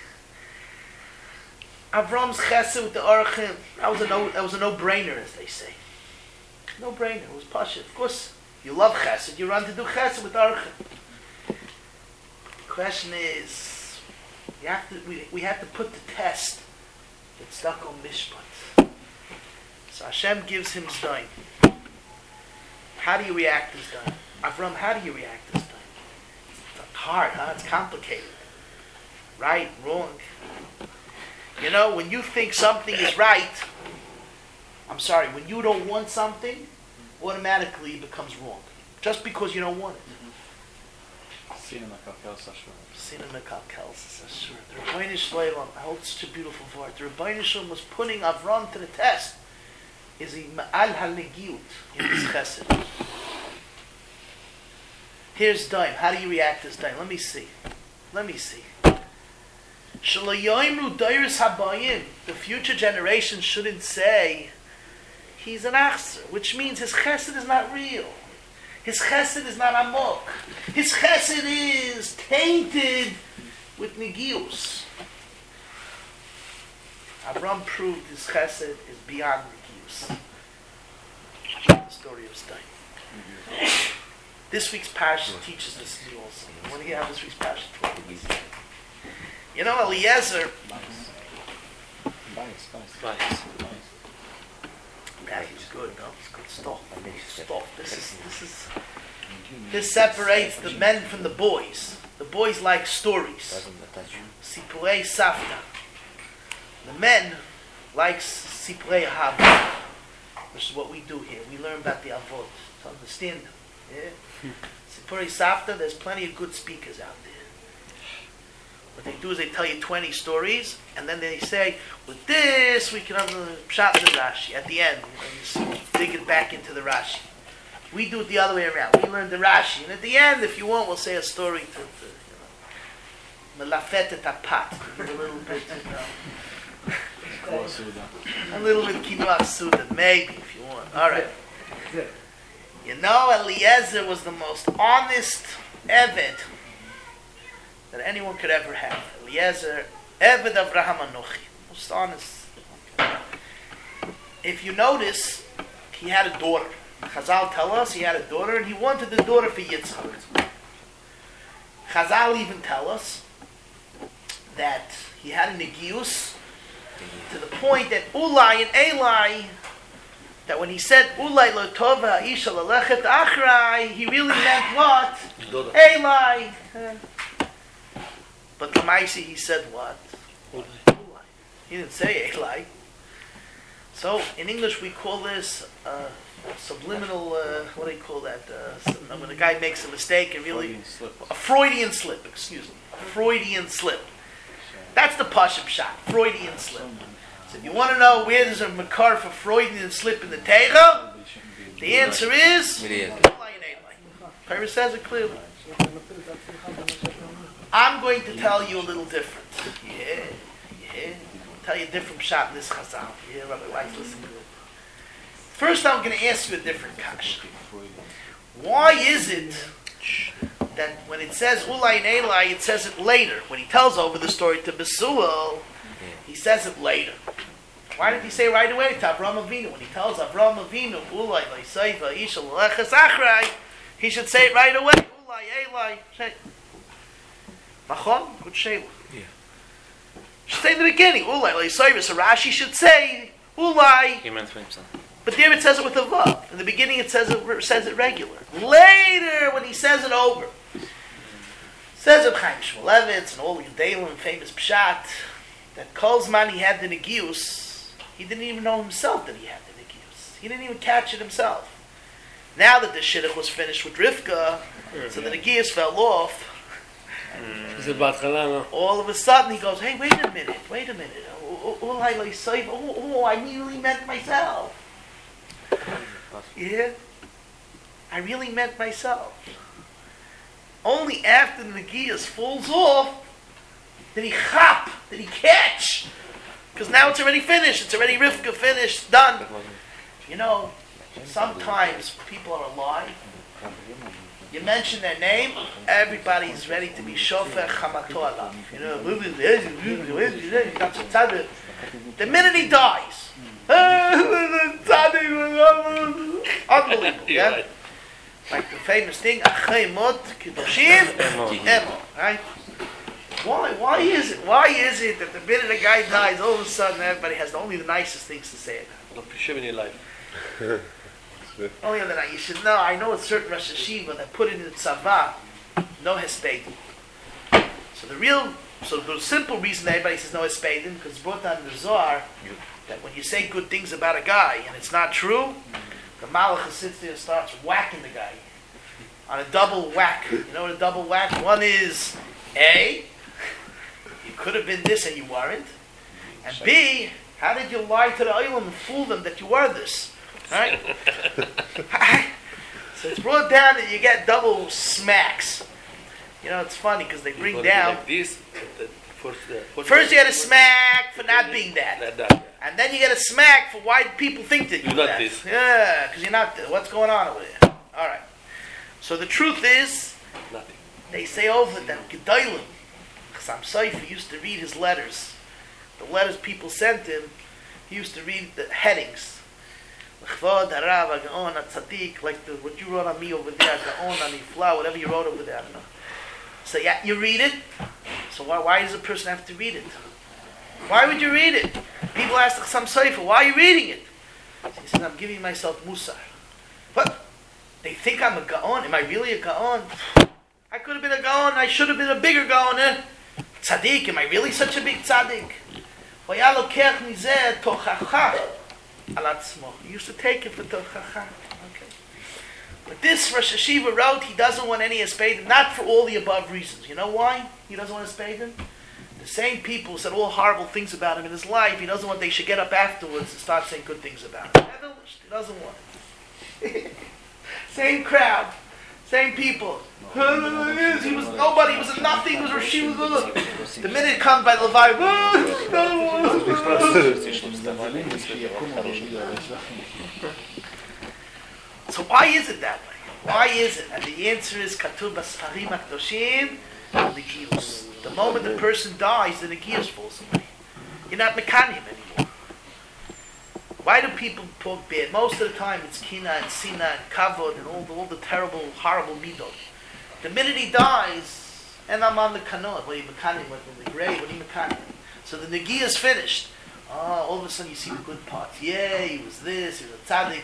Avram's chesed with the Arachim, that was a no-brainer, as they say. No-brainer. It was pasha. Of course, you love chesed. You run to do chesed with Arachim. The question is, we have to put the test that's stuck on mishpat. So Hashem gives him zdaim. How do you react to zdaim? Avram, how do you react to zdaim? It's hard, huh? It's complicated. Right, wrong. You know, when you think something is right, when you don't want something, automatically it becomes wrong. Just because you don't want it. Sinema kalkels ashur. Sinema kalkels ashur. The Rabbeinu Shloim, I hold such a beautiful word. The Rabbeinu Shloim was putting Avram to the test. Is he ma'al ha'legiut in his chesed? Here's daim. How do you react to this daim? Let me see. The future generation shouldn't say he's an achzer, which means his chesed is not real. His chesed is not amok. His chesed is tainted with negius. Avram proved his chesed is beyond negius. The story of Stein. This week's parsha teaches this to you also. I want to hear how this week's parsha teaches. You know, Eliezer. Yeah, he's good. No, it's good stuff. This separates the men from the boys. The boys like stories. Sipurei Safta. The men like Sipurei Hava. Which is what we do here. We learn about the Avot to understand them. Yeah. Sipurei Safta. There's plenty of good speakers out there. What they do is they tell you 20 stories, and then they say, with this we can have the pshat in the Rashi at the end. You dig it back into the Rashi. We do it the other way around. We learn the Rashi, and at the end, if you want, we'll say a story to melafet et apat, a little bit, a little bit kinua suda, maybe if you want. All right. You know, Eliezer was the most honest Eved that anyone could ever have. Eliezer, Eved Avraham Anochi. Most honest. If you notice, he had a daughter. Chazal tell us he had a daughter, and he wanted the daughter for Yitzchak. Chazal even tell us that he had a negius to the point that Ulai and Eli, that when he said Ulai lo tova isha lalechet achrai, he really meant what? Eli. But the Maisi, he said what? Ulai. He didn't say Eli. So in English we call this subliminal. What do you call that? When a guy makes a mistake and really a Freudian slip. Excuse me, a Freudian slip. That's the Pashup shot. Freudian slip. So if you want to know where there's a makar for Freudian slip in the Teicha, the answer is Eli and Eli. Pirus says it clearly. I'm going to tell you a little different. Yeah. I'll tell you a different shot in this Chazal. Yeah, Rabbi Weiss, listen to it. First, I'm going to ask you a different kasha. Why is it that when it says Ulai and Eli, it says it later? When he tells over the story to Besuel, he says it later. Why did he say right away to Avraham Avinu? When he tells Avraham Avinu, Ulai, Leisaiva, Isha, Leleches, Achrai, he should say it right away. Ulai, Eli, say Machon, good shayla. Yeah. Should say in the beginning, Ulai, Leisaiva, so Rashi should say, Ulai. He meant for himself. But there it says it with a vav. In the beginning it says it regular. Later, when he says it over, says it Chaim Shmulevitz and all the Gedalim, famous pshat, that Kolzman he had the Negius, he didn't even know himself that he had the Negius. He didn't even catch it himself. Now that the Shidduch was finished with Rivka, so the Negius fell off. All of a sudden he goes, hey, wait a minute. Oh, I really meant myself. Yeah? I really meant myself. Only after the Negius falls off did he catch. Because now it's already finished. It's already Rivka finished, done. You know, sometimes people are alive. You mention their name, everybody's ready to be shofer chamato alav. You know, the minute he dies, unbelievable. Yeah? Like the famous thing, Achei mot kedoshim emo. Right? Why is it that the minute a guy dies, all of a sudden everybody has only the nicest things to say about him? In your life. Only that you should know. I know a certain Rosh Hashiva that put it in the tzava, no hespedim. So the simple reason everybody says no hespedim because it's brought down in the Zohar that when you say good things about a guy and it's not true, the malach sits there and starts whacking the guy on a double whack. You know what a double whack? One is A, you could have been this and you weren't, and B, how did you lie to the olam and fool them that you were this? Right? So it's brought down that you get double smacks. You know, it's funny because they bring down. Like this, first you get a smack for not being that. And then you get a smack for why people think that you're not this. Yeah, because you're not this. What's going on over there? Alright. So the truth is, nothing. They say over them, Gedolim. Chassam Sofer used to read his letters. The letters people sent him, he used to read the headings. Like what you wrote on me over there, Gaon, Anifla, whatever you wrote over there. I don't know. So yeah, you read it. So why does a person have to read it? Why would you read it? People ask some Sofer, why are you reading it? So he said, I'm giving myself Musar. What? They think I'm a Gaon. Am I really a Gaon? I could have been a Gaon. I should have been a bigger Gaon. Tzaddik. Am I really such a big tzaddik? He used to take it for tochacha. Okay. But this Rosh Hashiva wrote he doesn't want any espedim, not for all the above reasons. You know why he doesn't want espedim? The same people who said all horrible things about him in his life, he doesn't want they should get up afterwards and start saying good things about him. He doesn't want it. Same crowd, same people. He was nobody, he was a nothing, he was Rashiva. The minute it comes by Levi, so why is it that way? Why is it? And the answer is Katuv Basfarim HaKadoshim Negius. The moment the person dies, the Negius falls away. You're not Mekanim anymore. Why do people talk bad? Most of the time it's Kina and Sina and Kavod and all the terrible, horrible midot. The minute he dies, and I'm on the kanot, when he mekanim, when the grave, when he mekanim. So the negia is finished. All of a sudden you see the good parts. Yeah, he was this, he was a tzaddik,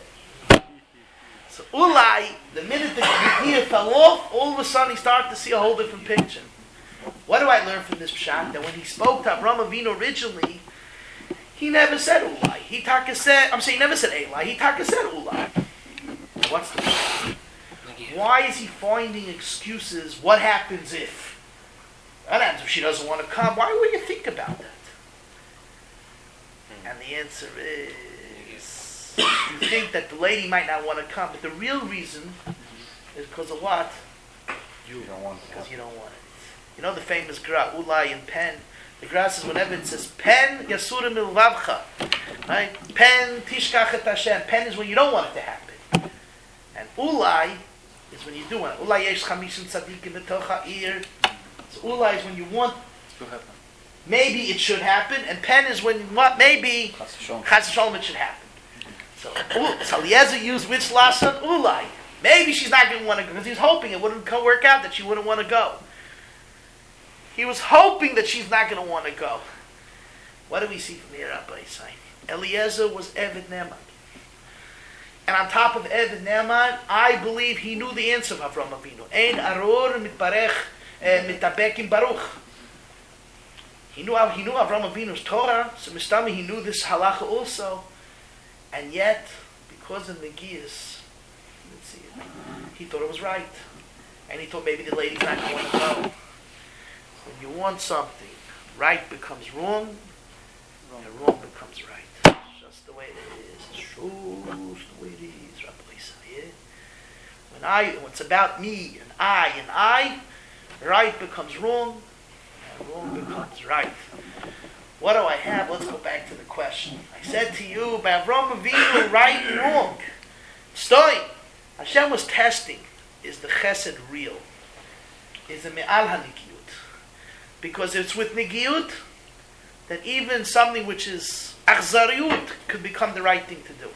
So ulai, the minute the negia fell off, all of a sudden he started to see a whole different picture. What do I learn from this pshat? That when he spoke to Avraham Avinu originally, he never said ulai. He never said elai. He said ulai. What's the pshat? Why is he finding excuses? What happens if? What happens if she doesn't want to come? Why would you think about that? And the answer is, you think that the lady might not want to come, but the real reason is because of what? You don't want it. Because you don't want it. You know the famous gra, ulai and pen. The gra says whenever it says pen, yasurim ilvavcha. Right? Pen, tishkach et Hashem. Pen is when you don't want it to happen. And ulai is when you do want it. Ulai yesh chamishim tzadikim b'toch ha'ir. So ulai is when you want to happen. Maybe it should happen, and pen is when what maybe chas v'sholom it should happen. So Eliezer used which lashon ulai. Maybe she's not going to want to go because he's hoping it wouldn't work out that she wouldn't want to go. He was hoping that she's not going to want to go. What do we see from here, Rabbi Yisai? Eliezer was Eved Ne'eman. And on top of Eved Ne'eman, I believe he knew the answer of Avraham Avinu. Ein aror mitbarech mitabekim baruch. He knew Avraham Avinu's Torah, so Mistami he knew this halacha also, and yet, because of Negias, he thought it was right. And he thought maybe the lady's not going to go. When you want something, right becomes wrong, and wrong becomes right. It's just the way it is. It's just the way it is, Rabbi Yisrael. When it's about me and I, right becomes wrong, and wrong becomes right. What do I have? Let's go back to the question. I said to you, by Avraham Avinu, right and wrong. Stoy. Hashem was testing. Is the chesed real? Is the me'al ha-nigiyut? Because it's with nigiyut that even something which is achzariyut could become the right thing to do.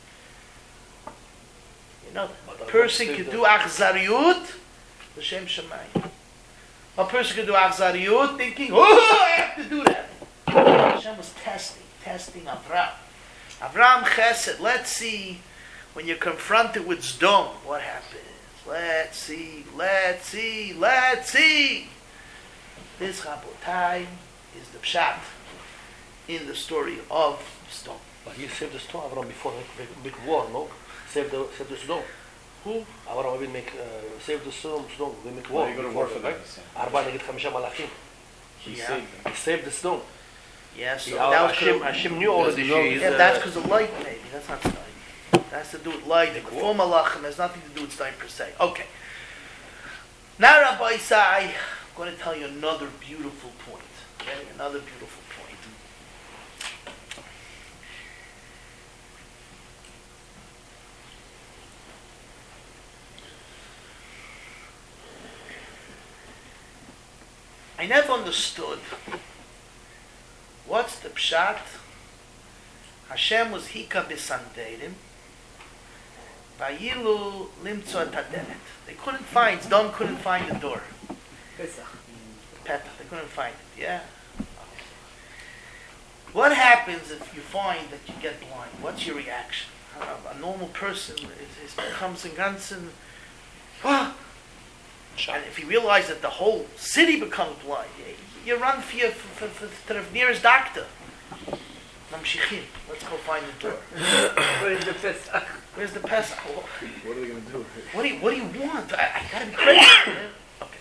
You know, a person could do achzariyut, l'shem shamayim. A person could do achzariyut thinking, oh, I have to do that. Hashem was testing Avraham. Avraham chesed, let's see, when you're confronted with Zdom, what happens? Let's see. This Rabotai is the pshat in the story of Sdom. But he saved the Sdom, Avraham, before the big war, no? Saved the Sdom. Who? Avraham will save the Sdom, we make war. You're going to war for that. Arba neged chamisha malachim. He saved the Sdom. Yeah, so that was Hashem knew already she is... Yeah, that's because of light, maybe. That's not Stein. That has to do with light. The Kfur Malachim has nothing to do with Stein per se. Okay. Now, Rabbi Isai, I'm going to tell you another beautiful point. Okay? Another beautiful point. I never understood what's the pshat. Hashem was hika b'sandeirim. Vayilu limtzo et hadelet. They couldn't find, Sdom couldn't find the door. Pesach. They couldn't find it, yeah. Okay. What happens if you find that you get blind? What's your reaction? A normal person becomes in ganzen, and if you realize that the whole city becomes blind, you run to the nearest doctor. Mamshichim. Let's go find the door. Where's the Pesach? Where's the Pesach? What are they going to do? What do you want? I gotta be crazy. Okay.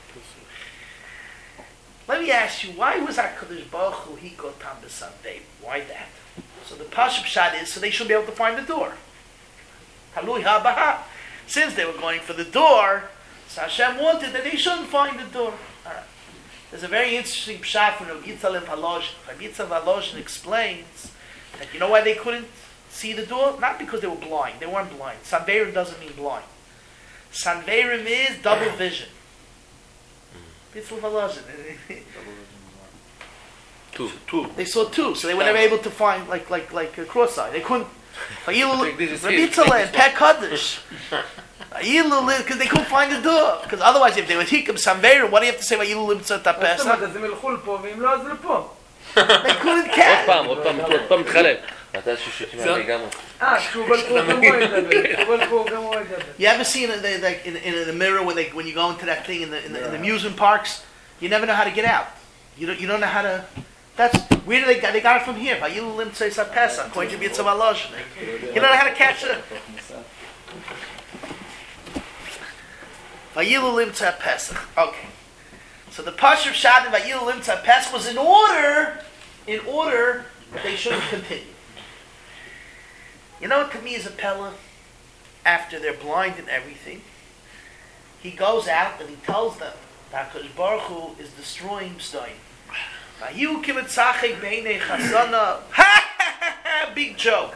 Let me ask you, why was HaKadosh Baruch Hu hikotam b'sandei? Why that? So the Pashup Shad is so they should be able to find the door. Halui ha-baha. Since they were going for the door, so Hashem wanted that they shouldn't find the door. All right. There's a very interesting pshat from Rabbi Yitzhak Volozhin. Rabbi Yitzhak Volozhin explains that you know why they couldn't see the door? Not because they were blind. They weren't blind. Sanveirim doesn't mean blind. Sanveirim is double vision. Yitzhak Volozhin. Two. They saw two, so they were never able to find like a cross-eye. They couldn't. Rabbi Yitzhak and Pek Kaddish. Because they couldn't find the door. Because otherwise, if they were Hikim Sanveirim, what do you have to say about Yilu Limtzot HaPesach? They couldn't catch. עוד פעם מתחלק. אתה ששוטים עלי גם. You ever seen like in the mirror when you go into that thing in the amusement parks? You never know how to get out. You don't know how to. That's where do they got it from here. Yilu Limtzot HaPesach, according to Yitzhak Volozhin. You don't know how to catch it. Vayilu Limtzah Pesach. Okay. So the Pashup Shad and Vayilu Limtzah Pesach was in order that they shouldn't continue. You know what to me is a Pella? After they're blind and everything, he goes out and he tells them that HaKadosh Baruch Hu is destroying Sdom. Vayilu Kimitzachek Beinei Chasana. Big joke.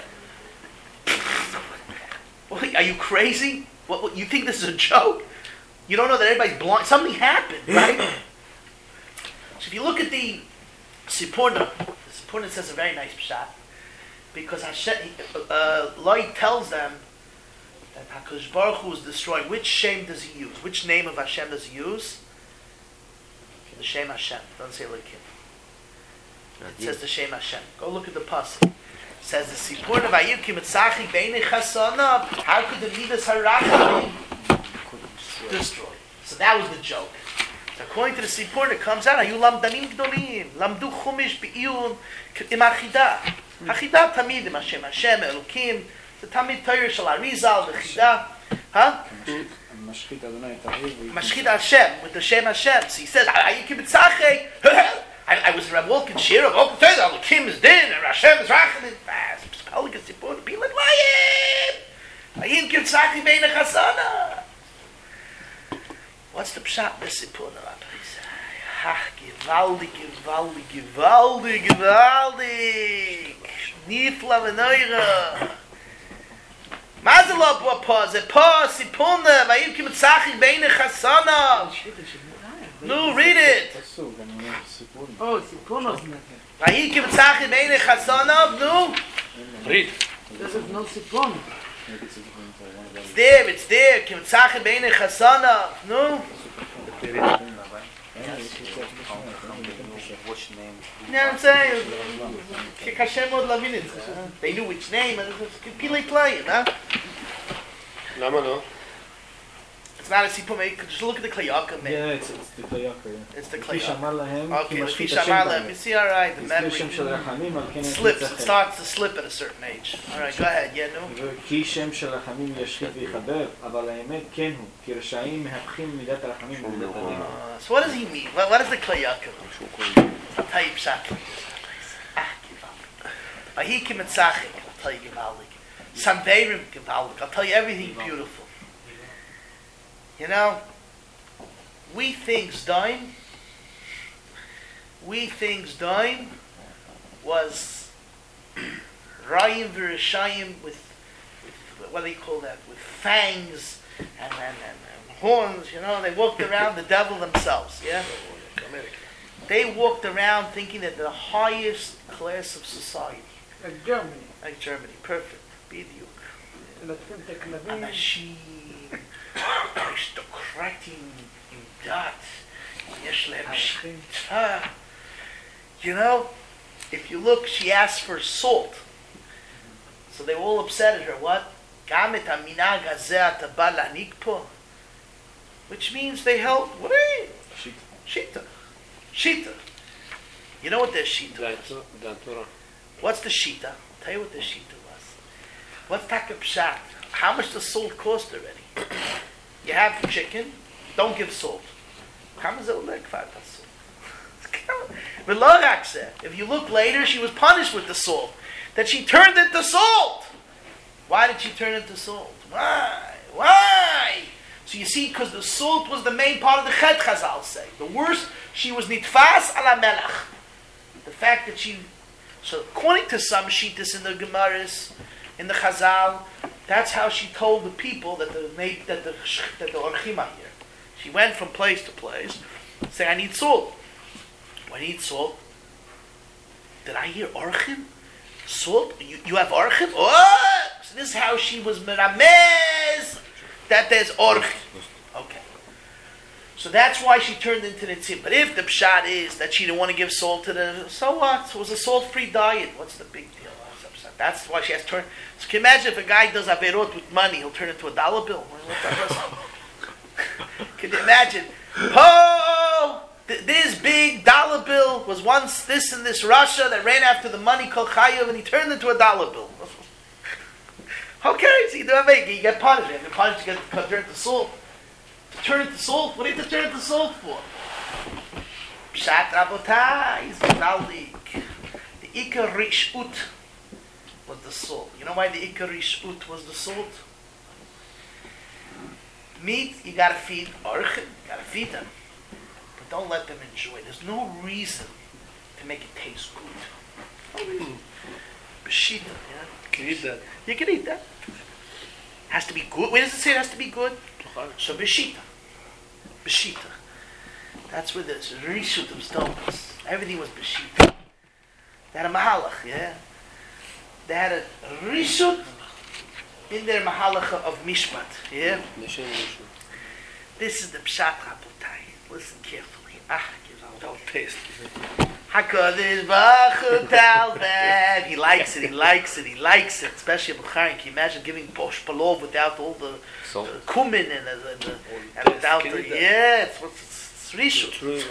Are you crazy? What, you think this is a joke? You don't know that everybody's blind. Something happened, right? So if you look at the Sipurna says a very nice pshat, because Hashem, Loi tells them that HaKadosh Baruch Hu is destroying. Which Shem does he use? Which name of Hashem does he use? The Shem Hashem. Doesn't say Elokim. It says the Shem Hashem. Go look at the pasuk. It says the Sipurna Vayivkim Etzachi Beinei Chasana. How could the Midas Harachim destroyed? So that was the joke. According to the Sipur, it comes out, Ayu lamdanim gdolim, lamdu chumish be'iyun im achidah. Achidah tamid im Hashem, Hashem, Elokim, the tamid Torah shel Arizal, the chidah. Huh? Mashchit Hashem, with the Shem Hashem. So he says, I was in Rav Wolkin Shir of Open Torah, Elokim is din, and Hashem is rachamim. Spelling is Sipur, be like Mayim. Ayin kirtzachi bein chasana. What's the pshat in the Sipur? Gewaldig. Nifla v'noira. Mazalov wapa, ze pa, Sipuna, vayim kim tzachik beine chasana. No, read it. Oh, Sipunos. Vayim kim tzachik beine chasana, no. Read. This is not Sipun. It's there. Kim tzachik beine chasana, no. You know what I'm saying? They knew which name, and it's Pile playing, huh? Lama no? It's not a Sipur, just look at the Klayaka, man. Yeah, it's the Klayaka, yeah. It's the Kfi Klayaka. shamar lahem, Okay, Kfi shamar lahem. You see, alright, the memory slips, it starts to slip at a certain age. Alright, go ahead, yeah, no? כי שם של רחמים ישחית ויחבר, אבל האמת כן הוא, כי רשעים מהפכים מידת הרחמים ומידת הדין. So what does he mean? What is the Klayaka? I'll tell you pshat. Ahikim etzachik, I'll tell you gewaldig. Sanverim gewaldig, I'll tell you everything beautiful. You know, we things dying was Rayim v'Rishayim with what do you call that? With fangs and horns, you know, they walked around the devil themselves, yeah? They walked around thinking that they're the highest class of society. Like Germany. Like Germany, perfect. Bidiyuk. Anashim, aristocratim, imdat, yesh lehem shita. You know, if you look, she asked for salt. So they were all upset at her. What? Gamet aminag hazeh ataba lanik po. Which means they held, what are you? Shita. You know what their shita was? What's the shita? I'll tell you what the shita was. What's taka pshat? How much does salt cost already? You have chicken, don't give salt. How much does it cost? If you look later, she was punished with the salt. That she turned into salt. Why did she turn into salt? Why? So you see, because the salt was the main part of the chet, Chazal say. The worst, she was nitfas ala melech. The fact that she... So according to some shittas in the Gemaras, in the Chazal, that's how she told the people that the orchim are here. She went from place to place, saying, I need salt. I need salt. Did I hear orchim? Salt? You have orchim? Oh! So this is how she was meramez that there's orchim. Okay. So that's why she turned into the tzim. But if the pshat is that she didn't want to give salt to the... So what? So it was a salt-free diet. What's the big deal? That's why she has turned... So can you imagine if a guy does averot with money, he'll turn into a dollar bill? Can you imagine? Oh! This big dollar bill was once this in this Russia that ran after the money called Chayev, and he turned into a dollar bill. Okay, so you get punished. You get punished to turn into salt. To turn into salt? What do you have to turn into salt for? Pshat Rabotai is gewaldig. The Ikar Rishut was the salt. You know why the Ikar Rishut was the salt? Meat, you gotta feed orchim, you gotta feed them. But don't let them enjoy. There's no reason to make it taste good. No reason. Beshita, yeah? Can you eat that? You can eat that. Has to be good. Where does it say it has to be good? So Beshita. That's where there's rishut of stones. Everything was Beshita. They had a mahalach, yeah? They had a rishut in their mahalach of mishpat, yeah? This is the pshat rabotai. Listen carefully. Don't taste. HaKadosh Baruch Hu tells them. He likes it. Especially B'chaim. Can you imagine giving bosh palov without all the cumin and without the... Yeah, it's It's rishut.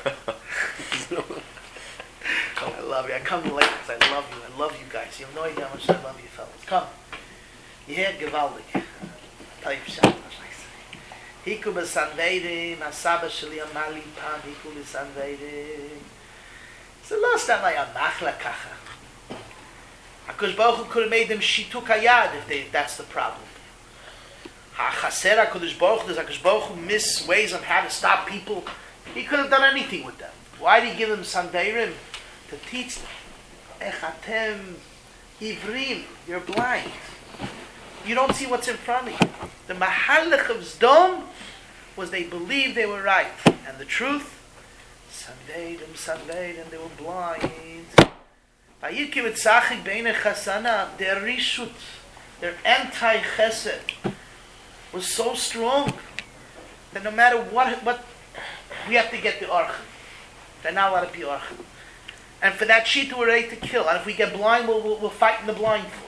I love you. I come late because I love you. I love you guys. You have no idea how much I love you, fellas. Come. You hear gewaldig. Type shot. Hiku b'sanveirim, asaba sheli amali pan, hiku b'sanveirim. So last time I amachla kacha. HaKadosh Baruch Hu could have made them shituk hayad if that's the problem. HaChaser HaKadosh Baruch Hu, does HaKadosh Baruch Hu miss ways on how to stop people? He could have done anything with them. Why did he give them sanveirim? To teach them. Echatem ivrim, you're blind. You don't see what's in front of you. The mahalach of Zdom was they believed they were right. And the truth, sanveirim, they were blind. Vayikim etzachik b'einei chasana, their rishut, their anti-chesed was so strong that no matter what we have to get the archim. They're not allowed to be archim. And for that shita we're ready to kill. And if we get blind, we'll fight in the blind for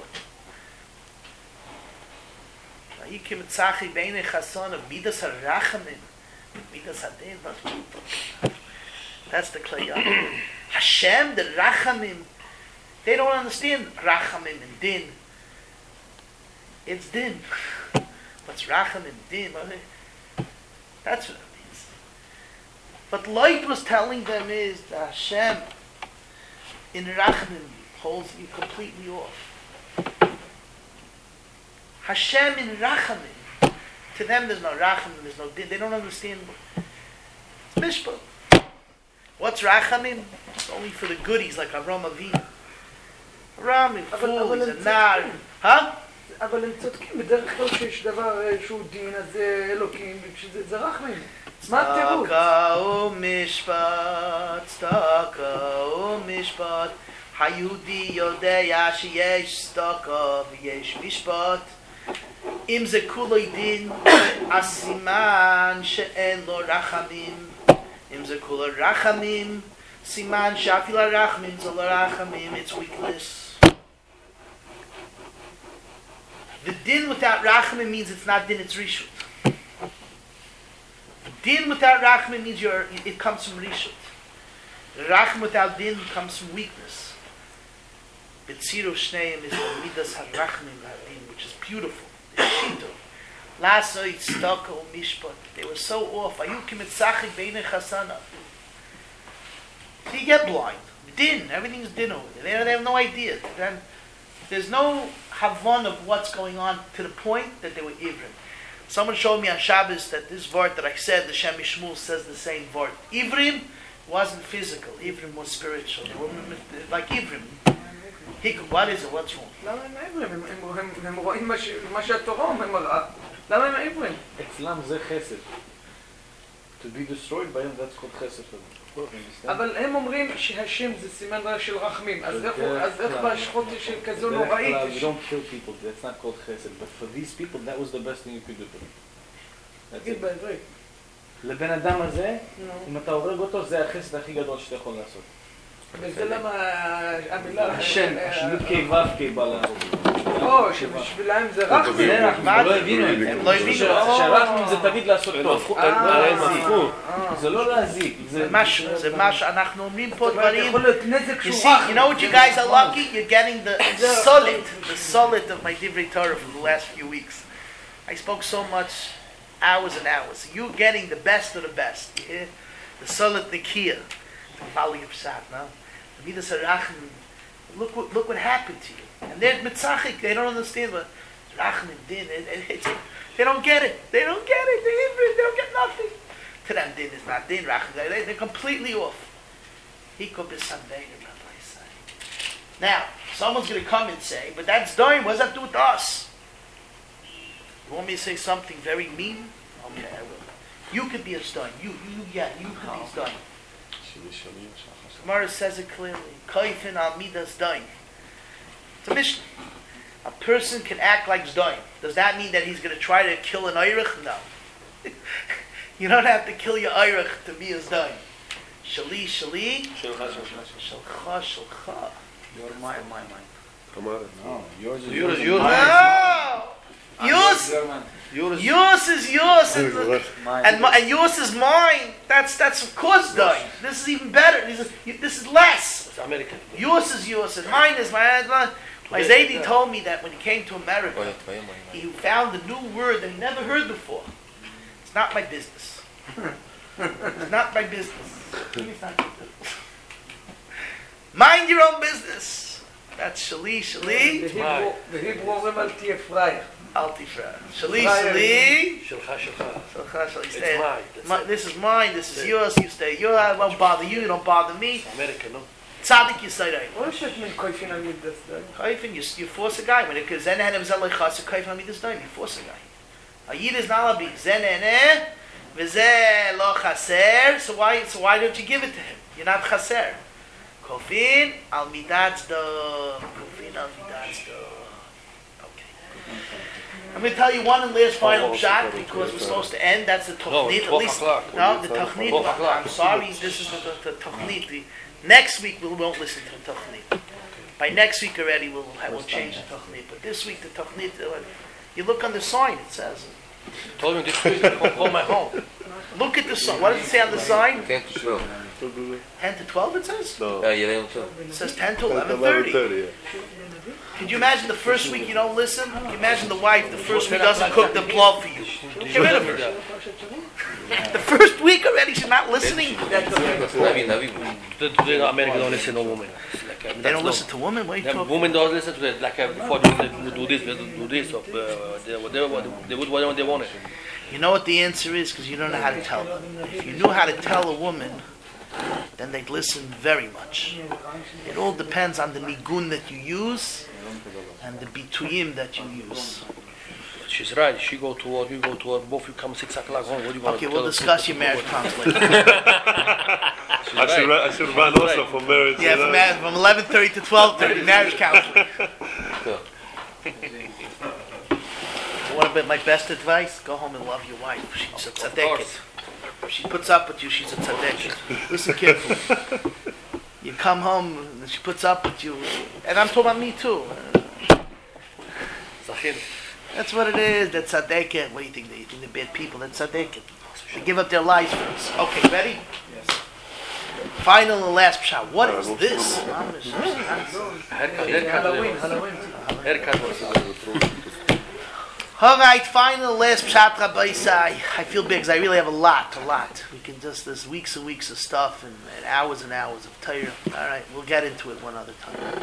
it. Vayikim etzachik b'einei chasana, midas harachamim, midas hadin. That's the kliyah. Hashem, the rachamim. They don't understand rachamim and din. It's din. What's rachamim, din? That's what it means. What Light was telling them is that Hashem in rachamim holds you completely off. Hashem in rachamim. To them there's no rachamim, there's no din. They don't understand. It's mishpat. What's rachamim? It's only for the goodies like Avraham Avinu. רם, פול, זה נער. אבל הם צודקים, בדרך כלל שיש דבר שהוא דין, אז אלוקים, זה רחמים. מה התירוץ? צדקה ומשפט, היהודי יודע שיש צדקה ויש משפט. אם זה כולו דין, הסימן שאין לו רחמים. אם זה כולו רחמים, סימן שאפילו הרחמים זה לא רחמים, it's weakness. The din without rachamim means it's not din, it's rishut. Din without rachamim means it comes from rishut. Rachamim without din comes from weakness. B'tziru shneim is the midas harachmim ha'din, which is beautiful. It's shito. Lasoi tzedakah u'mishpat. They were so off. Ayukim etzachik b'einei chasana. So you get blind. Din. Everything's din over there. They have no idea. Then there's no havon of what's going on to the point that they were ivrim. Someone showed me on Shabbos that this word that I said, the Shem Shmuel says the same word. Ivrim wasn't physical. Ivrim was spiritual. They were like ivrim. What is it? What's wrong? למה הם עברים? הם רואים מה שהתורה אומרת מראה. למה הם עברים? אצלם זה חסד. To be destroyed by him, that's called chesed for them. אבל הם אומרים שהשם זה סימן רע של רחמים. אז איך בהשחות של כזו נוראית? You don't kill people, that's not called chesed. But for these people, that was the best thing you could do for them. תגיד בעברית. לבן אדם הזה, אם אתה הורג אותו, זה החסד הכי גדול שאתה יכול לעשות. וזה למה המילה... השם, השמות כיבב כיבלה. או, שבשבילם זה רחמים. זה רחמים, לא הבינו את זה. הם לא הבינו. שרחמים זה תמיד לעשות טוב. זה לא להזיק. זה משהו, אנחנו אומרים פה דברים. יכול להיות נזק You שהוא see, you know what you guys are lucky? You're getting the solid of my Divrei Torah for the last few weeks. I spoke so much, hours and hours. You're getting the best of the best. You hear? The solid Nikia. The Valley of Pshat, no? The Midas HaRachim. Look what happened to you. And they're mitzachik, they don't understand what Rachim din. They don't get it. They don't get it. They don't get nothing. To them, din is not din. Rachim, they're completely off. He could be Sunday, the Rabbi say. Now, someone's going to come and say, but that's doing. What does that do with us? You want me to say something very mean? Okay, I will. You could be a stone. You could be a stone. Gemara says it clearly. Kaifin al midas dain. It's a Mishnah. A person can act like Zdoim. Does that mean that he's going to try to kill an Eirich? No. You don't have to kill your Eirich to be a Zdoim. Shali. Shalcha. You're mine. No, yours is No! Yours is yours, and yours is mine. That's of course done. This is even better. This is less. It's American. Yours is yours, and mine is mine. My Zaidi told me that when he came to America, he found a new word that he never heard before. It's not my business. It's not my business. It's not my business. Mind your own business. That's Shali. The Hebrew אומרים אל תהיה פראייר. אל תהיה פראייר. Shali. It's mine. This is mine. This is yours. You stay yours. I won't bother you. You don't bother me. American, no? Tzaddik Yisrael. What is it mean koifin on this day? Koifin, you force a guy. When it goes zen and zalay chas, koifin on this time, you force a guy. A yid is not be zen and v'zeh lo chaser. So why don't you give it to him? You're not chaser. Kofin al midatz do. Kofin al midatz do. Okay. I'm going to tell you one and last final shot because we're supposed to end. That's the Tochnit. At least, no, the Tochnit. I'm sorry, this is the Tochnit. Next week we won't listen to the Tochnit. By next week already we'll change the Tochnit. But this week the Tochnit, you look on the sign, it says. Told me this week to call my home. Look at the sign. What does it say on the sign? 10 to 12. 10 to 12 it says? No. 11 to 12. It says 10 to 11:30. Could you imagine the first week you don't listen? Can you imagine the wife the first week doesn't cook the plov for you? Get rid of her. The first week already she's not listening. The Americans don't listen to women. They don't listen to women? What are you talking? Women don't listen to it. Like before they do this, or they would whatever they wanted. You know what the answer is? Because you don't know how to tell them. If you knew how to tell a woman, then they'd listen very much. It all depends on the nigun that you use and the bituyim that you use. She's right. She go to work, you go to work. Both of you come 6 o'clock home. What do you want? Okay, we'll discuss your marriage conflict. I should run also for marriage. Yeah, from 11:30 to 12:30, marriage counseling. What about my best advice? Go home and love your wife. She's a tzaddiket. If she puts up with you, she's a tzaddik. Listen carefully. You come home and she puts up with you, and I'm talking about me too. That's what it is. That's tzaddiket. What do you think? You think they're bad people? That's tzaddiket. They give up their lives for us. Okay, ready? Yes. Final and last shot. What is this? All right, final last pshat Rabbi Isai. I feel big because I really have a lot. We can there's weeks and weeks of stuff and hours of Torah. All right, we'll get into it one other time.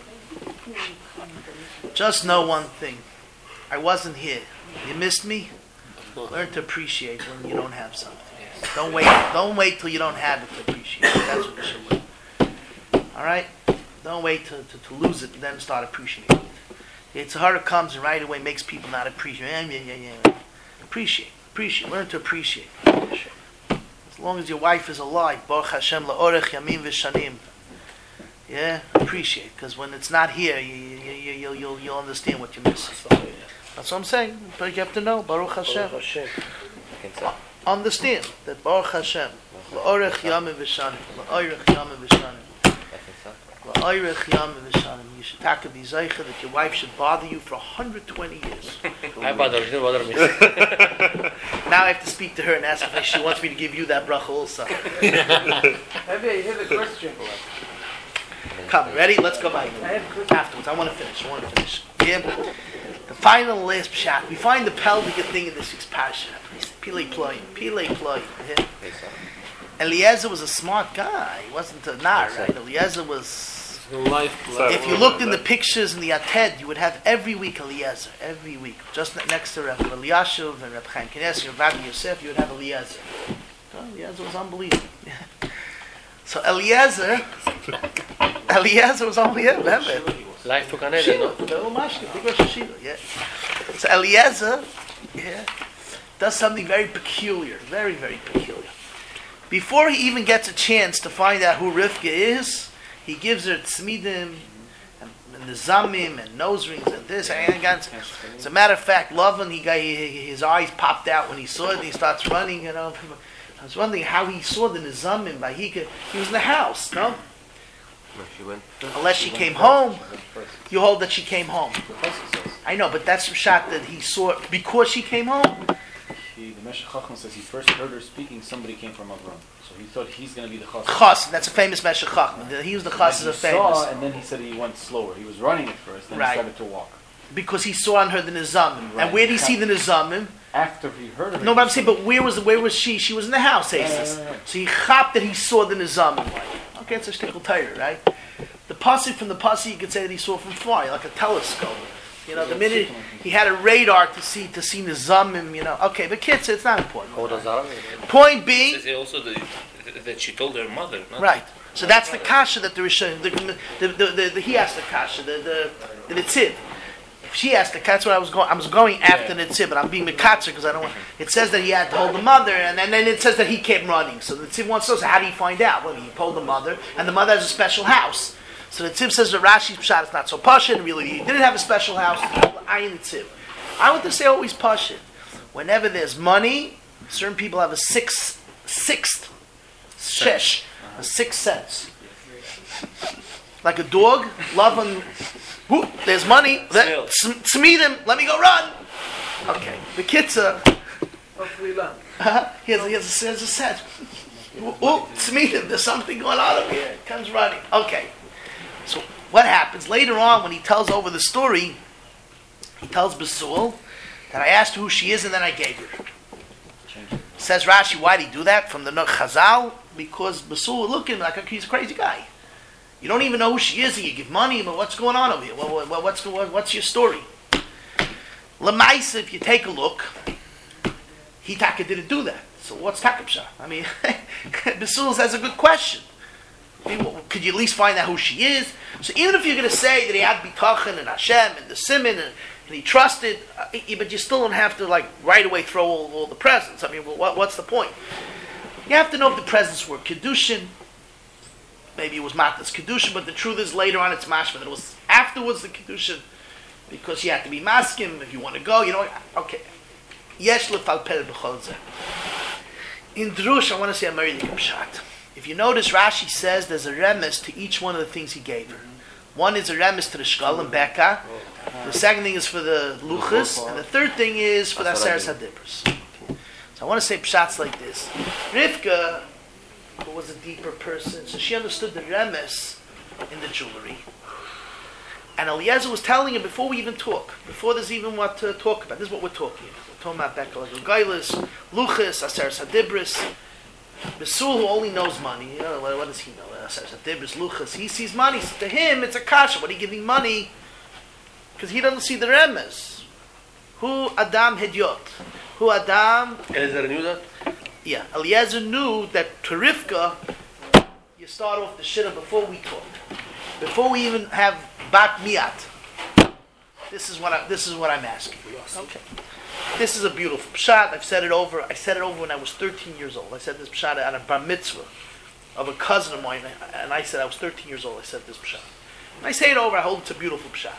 Just know one thing. I wasn't here. You missed me? Learn to appreciate when you don't have something. Don't wait till you don't have it to appreciate it. That's what you should learn. All right? Don't wait to lose it and then start appreciating it. It's harder comes and right away makes people not appreciate. Appreciate. Learn to appreciate. As long as your wife is alive, Baruch Hashem la'orech yamim v'shanim. Yeah, appreciate. Because when it's not here, you'll understand what you're missing. That's what I'm saying. But you have to know, Baruch Hashem. Understand that Baruch Hashem la'orech yamim v'shanim. La'orech yamim v'shanim. You should take be zeicha that your wife should bother you for 120 years. I bother me. Now I have to speak to her and ask if she wants me to give you that bracha also. Maybe I have a question. Come, ready? Let's go back. Afterwards, I want to finish. Yeah. The final last pshat. We find the pelvic thing in this week's parasha. Pilei ploy. Eliezer was a smart guy. He wasn't a nar, right? Eliezer was... If you looked in the pictures in the Ated, you would have every week Eliezer. Every week. Just next to Reb Eliashiv and Reb Chaim Kines and Reb Yosef, you would have Eliezer. Eliezer was unbelievable. So Eliezer was only him, remember? Life took an end, no? Yeah. So Eliezer does something very peculiar. Very, very peculiar. Before he even gets a chance to find out who Rivka is, he gives her tzmidim and the zamim and nose rings and this. As a matter of fact, Lavan, his eyes popped out when he saw it and he starts running. I was wondering how he saw the nizamim. He was in the house, no? Unless she came home, you hold that she came home. I know, but that's the shot that he saw because she came home. The Meshech Chacham says he first heard her speaking, somebody came from Avram. So he thought he's going to be the Chassid. Chassid, that's a famous Meshech Chacham. He was the Chassid of famous. And then he said he went slower. He was running at first, then he started to walk. Because he saw on her the Nizamim. Right. And where did he see the Nizamim? After he heard her. No, but I'm saying, but where was she? She was in the house, So he chopped that he saw the Nizamim. Okay, it's a shtickle tire, right? The pasuk from the pasuk, you could say that he saw from far, like a telescope. You know, the minute he had a radar to see Nizamim, you know. Okay, but kids, it's not important. Point being, also that she told her mother. Right. So that's the kasha that the Rishon, he asked the kasha, the Nitziv. She asked the that's what I was going after the Nitziv, but I'm being mekatzer because I don't want. It says that he had told the mother, and then it says that he kept running. So the Nitziv wants to know, how do you find out? Well, he told the mother, and the mother has a special house. So the Nitziv says that Rashi's pshat is not so pashut. Really, he didn't have a special house. Ayin Nitziv. I want to say always pashut. Whenever there's money, certain people have a sixth sense. Like a dog, love him. Whoop, there's money. Tzmidim, let me go run. Okay, the kitzah. He has a sense. Tzmidim, there's something going on over here. Comes running. Okay. So what happens later on when he tells over the story? He tells Besul that I asked her who she is and then I gave her. Says Rashi, why did he do that? From the Chazal, because Besul looking like he's a crazy guy. You don't even know who she is, and you give money, but what's going on over here? What's your story? Lemaisa, if you take a look, he Taka didn't do that. So what's Takapsha? I mean, Besul says a good question. Could you at least find out who she is? So even if you're going to say that he had Bitachon and Hashem and the Siman and he trusted, but you still don't have to right away throw all the presents. I mean, what's the point? You have to know if the presents were Kedushin. Maybe it was Matas Kedushin, but the truth is later on it's mashma that it was afterwards the Kedushin, because you have to be maskim if you want to go. You know, okay. Yesh lefalpel b'chol zeh. In Drush, I want to say a Meridik Pshat. If you notice, Rashi says there's a remes to each one of the things he gave her. One is a remes to the Shkal and Beka. The second thing is for the Luchas, and the third thing is for the Aseres HaDibros. So I want to say Pshats like this. Rivka, who was a deeper person, so she understood the remes in the jewelry. And Eliezer was telling her before we even talk, before there's even what to talk about. This is what we're talking about. We're talking about Beka Gailis, Luchas, Aseres HaDibros. Besul, who only knows money, what does he know? Dibris, Luchas, he sees money. So to him, it's a kasha. What are you giving money? Because he doesn't see the remes. Who Adam Hidyot? Who Adam? Eliezer knew that? Yeah, Eliezer knew that to Rivka, you start off the shidduch before we talk. Before we even have Bat Miat. This is what I'm asking. Okay. This is a beautiful pshat. I've said it over. I said it over when I was 13 years old. I said this pshat at a bar mitzvah of a cousin of mine, and I said I was 13 years old. I said this pshat. And I say it over. I hold it's a beautiful pshat.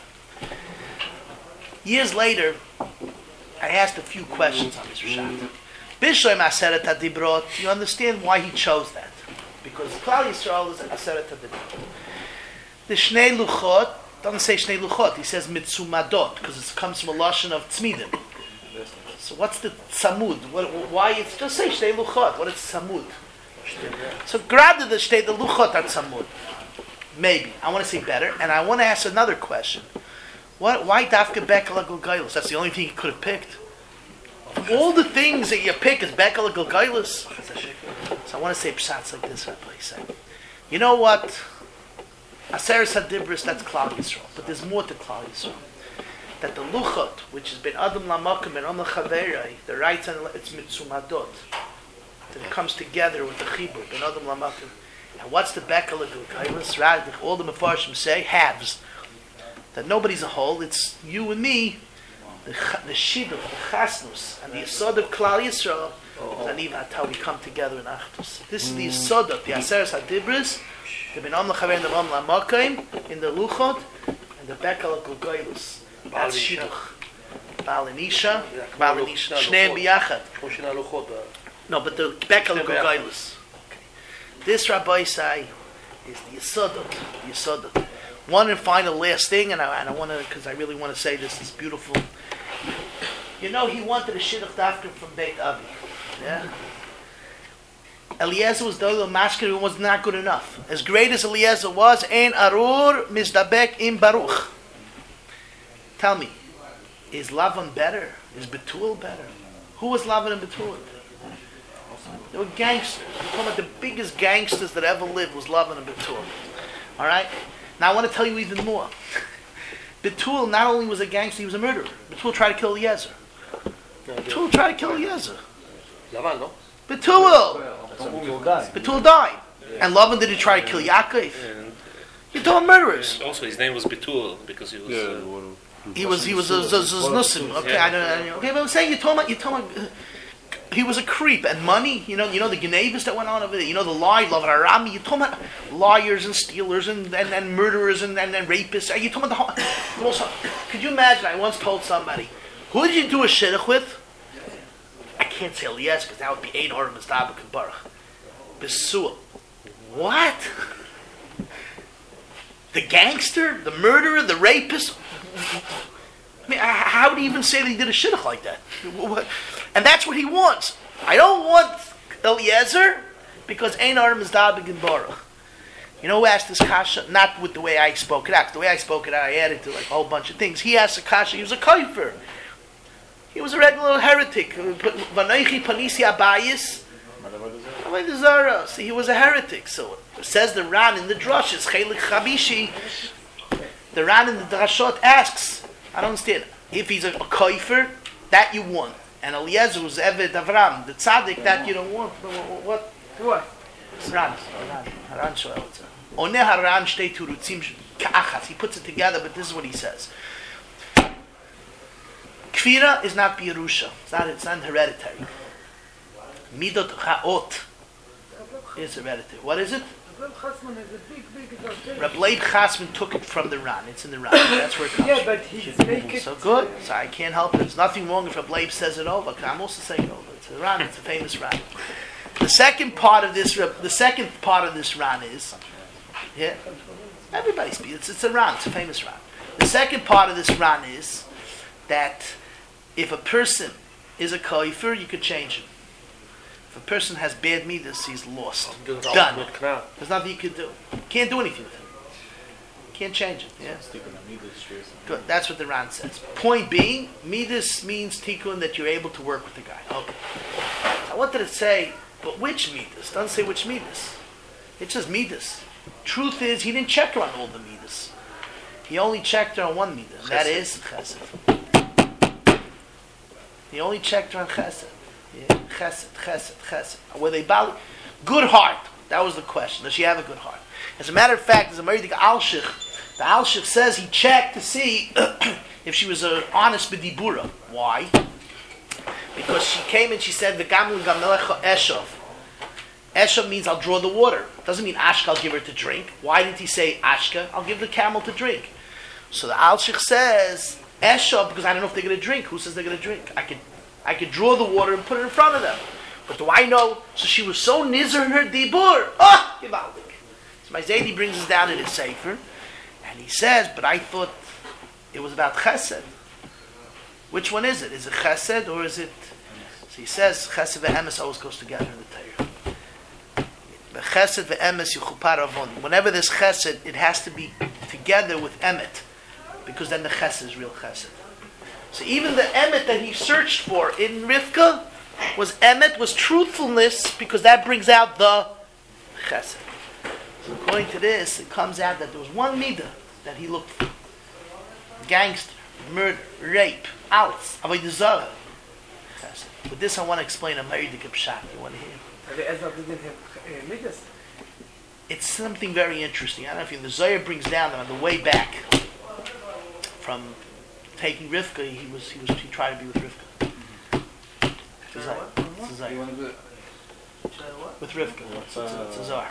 Years later, I asked a few questions on this pshat. Bishoy Aseret HaDibrot. You understand why he chose that? Because Klal Yisrael is Aseret HaDibrot. The Shnei Luchot doesn't say Shnei Luchot. He says Mitzumadot because it comes from a lashon of Tzmidim. So what's the tzamud? Why it's just say shtei luchot? What is tzamud? So grab the luchot at tzamud. Maybe I want to say better, and I want to ask another question. Why dafka Beka L'Gilgailos? That's the only thing you could have picked. All the things that you pick is Beka L'Gilgailos. So I want to say psats like this. Rabbi said, you know what? Aseres HaDibros, that's Klal Yisrael, but there's more to Klal Yisrael. That the luchot, which has been adam lamakim and amel chaverai, the right and it's mitzumadot, that it comes together with the chibur, ben adam lamakim. And what's the Beka L'Gilgailos? All the mefarshim say halves. That nobody's a whole. It's you and me, the shidduch, the chasnus, and the yesod of Klal Yisrael. And even that's how we come together in Achdus. This is the yesod of the Aseres HaDibros, the ben amel chaverai and the amel lamakim in the luchot, and the Beka L'Gilgailos. That's shidduch. Baal and Isha, Shneim biyachad. No, but the Beka L'Gilgailos. This Rabbi Isai is the Yesodot. One and final last thing, and I want to, because I really want to say this is beautiful. You know, he wanted a shidduch dafka from Beit Avi. Yeah. Eliezer was the other masker who was not good enough. As great as Eliezer was, Ein Arur Mizdabek im Baruch. Tell me, is Lavan better? Is Betul better? Who was Lavan and Betul? They were gangsters. One of the biggest gangsters that ever lived was Lavan and Betul. All right? Now I want to tell you even more. Betul not only was a gangster, he was a murderer. Betul tried to kill Eliezer. Betul tried to kill Eliezer. Lavan, no? Betul died. And Lavan didn't try to kill Yaakov. He told murderers. Also, his name was Betul because he was. He was a Nusim. Okay, I don't know. Okay, but I'm saying you told me he was a creep and money. You know the Genevis that went on over there. You know the lie, Lavan Arami. You told me liars and stealers and murderers and rapists. You told me the whole. Could you imagine? I once told somebody, who did you do a shidduch with? I can't say Eliezer because that would be Ein Or Mizdabek and Baruch. Besuel. What? The gangster, the murderer, the rapist. I mean, how would he even say that he did a shidduch like that? And that's what he wants. I don't want Eliezer because Ein Or Mizdabek and Baruch. You know who asked this kasha? Not with the way I spoke it out. The way I spoke it out, I added to like a whole bunch of things. He asked the kasha. He was a kafir. He was a regular heretic. Vanoichi Panisi Abayis. He was a heretic. So it says the Ran in the drushes, Chelik Chabishi. The Ran in the drashot asks, I don't understand. If he's a kafir, that you want. And Eliezer was Eved Avram, the tzaddik, that you don't want. What? Ran shoel it. Oneh Haran shtei turutzim ka'achas. He puts it together, but this is what he says. Kfira is not Birusha. It's not hereditary. Midot Cha'ot is hereditary. What is it? Reb Leib Chasman took it from the Ran. It's in the Ran. That's where it comes from. Yeah, but he's making so good. So I can't help it. There's nothing wrong if Reb Leib says it over. I'm also saying it over. It's a Ran. It's a famous Ran. The second part of this Ran is, everybody speaks. It's a Ran. It's a famous Ran. The second part of this Ran is that if a person is a kafir, you could change him. If a person has bad midas, he's lost. Done. There's nothing you can do. Can't do anything with him. Can't change it. Yeah. Good. That's what the Ran says. Point being, midas means tikkun, that you're able to work with the guy. Okay. I wanted to say, but which midas? Doesn't say which midas. It says midas. Truth is, he didn't check her on all the midas. He only checked her on one midas. That is chesed. He only checked her on chesed. Yeah, chesed. Were they good heart? That was the question. Does she have a good heart? As a matter of fact, there's a Meridik Alshich. The Alshich says he checked to see if she was an honest bedibura. Why? Because she came and she said, "V'gamlu gamelecha eshav." Eshav means I'll draw the water. Doesn't mean Ashka, I'll give her to drink. Why didn't he say Ashka? I'll give the camel to drink. So the Alshich says Eshav because I don't know if they're going to drink. Who says they're going to drink? I could draw the water and put it in front of them. But do I know? So she was so nizzer in her dibur. Givaldik. So my Zaidi brings us down in his sefer, and he says, but I thought it was about chesed. Which one is it? Is it chesed or is it? So he says chesed ve'emes always goes together in the Torah. Chesed ve'emes yuchupar avon. Whenever there's chesed, it has to be together with emet, because then the chesed is real chesed. So even the emet that he searched for in Rivka was emet, was truthfulness, because that brings out the chesed. So according to this, it comes out that there was one midah that he looked for: gangster, murder, rape, outs, avodah zarah, chesed. With this, I want to explain a Meridik Pshat. You want to hear? It's something very interesting. I don't know if you know, the Zohar brings down that on the way back from taking Rivka, he tried to be with Rivka. With Rivka. It's a Zohar.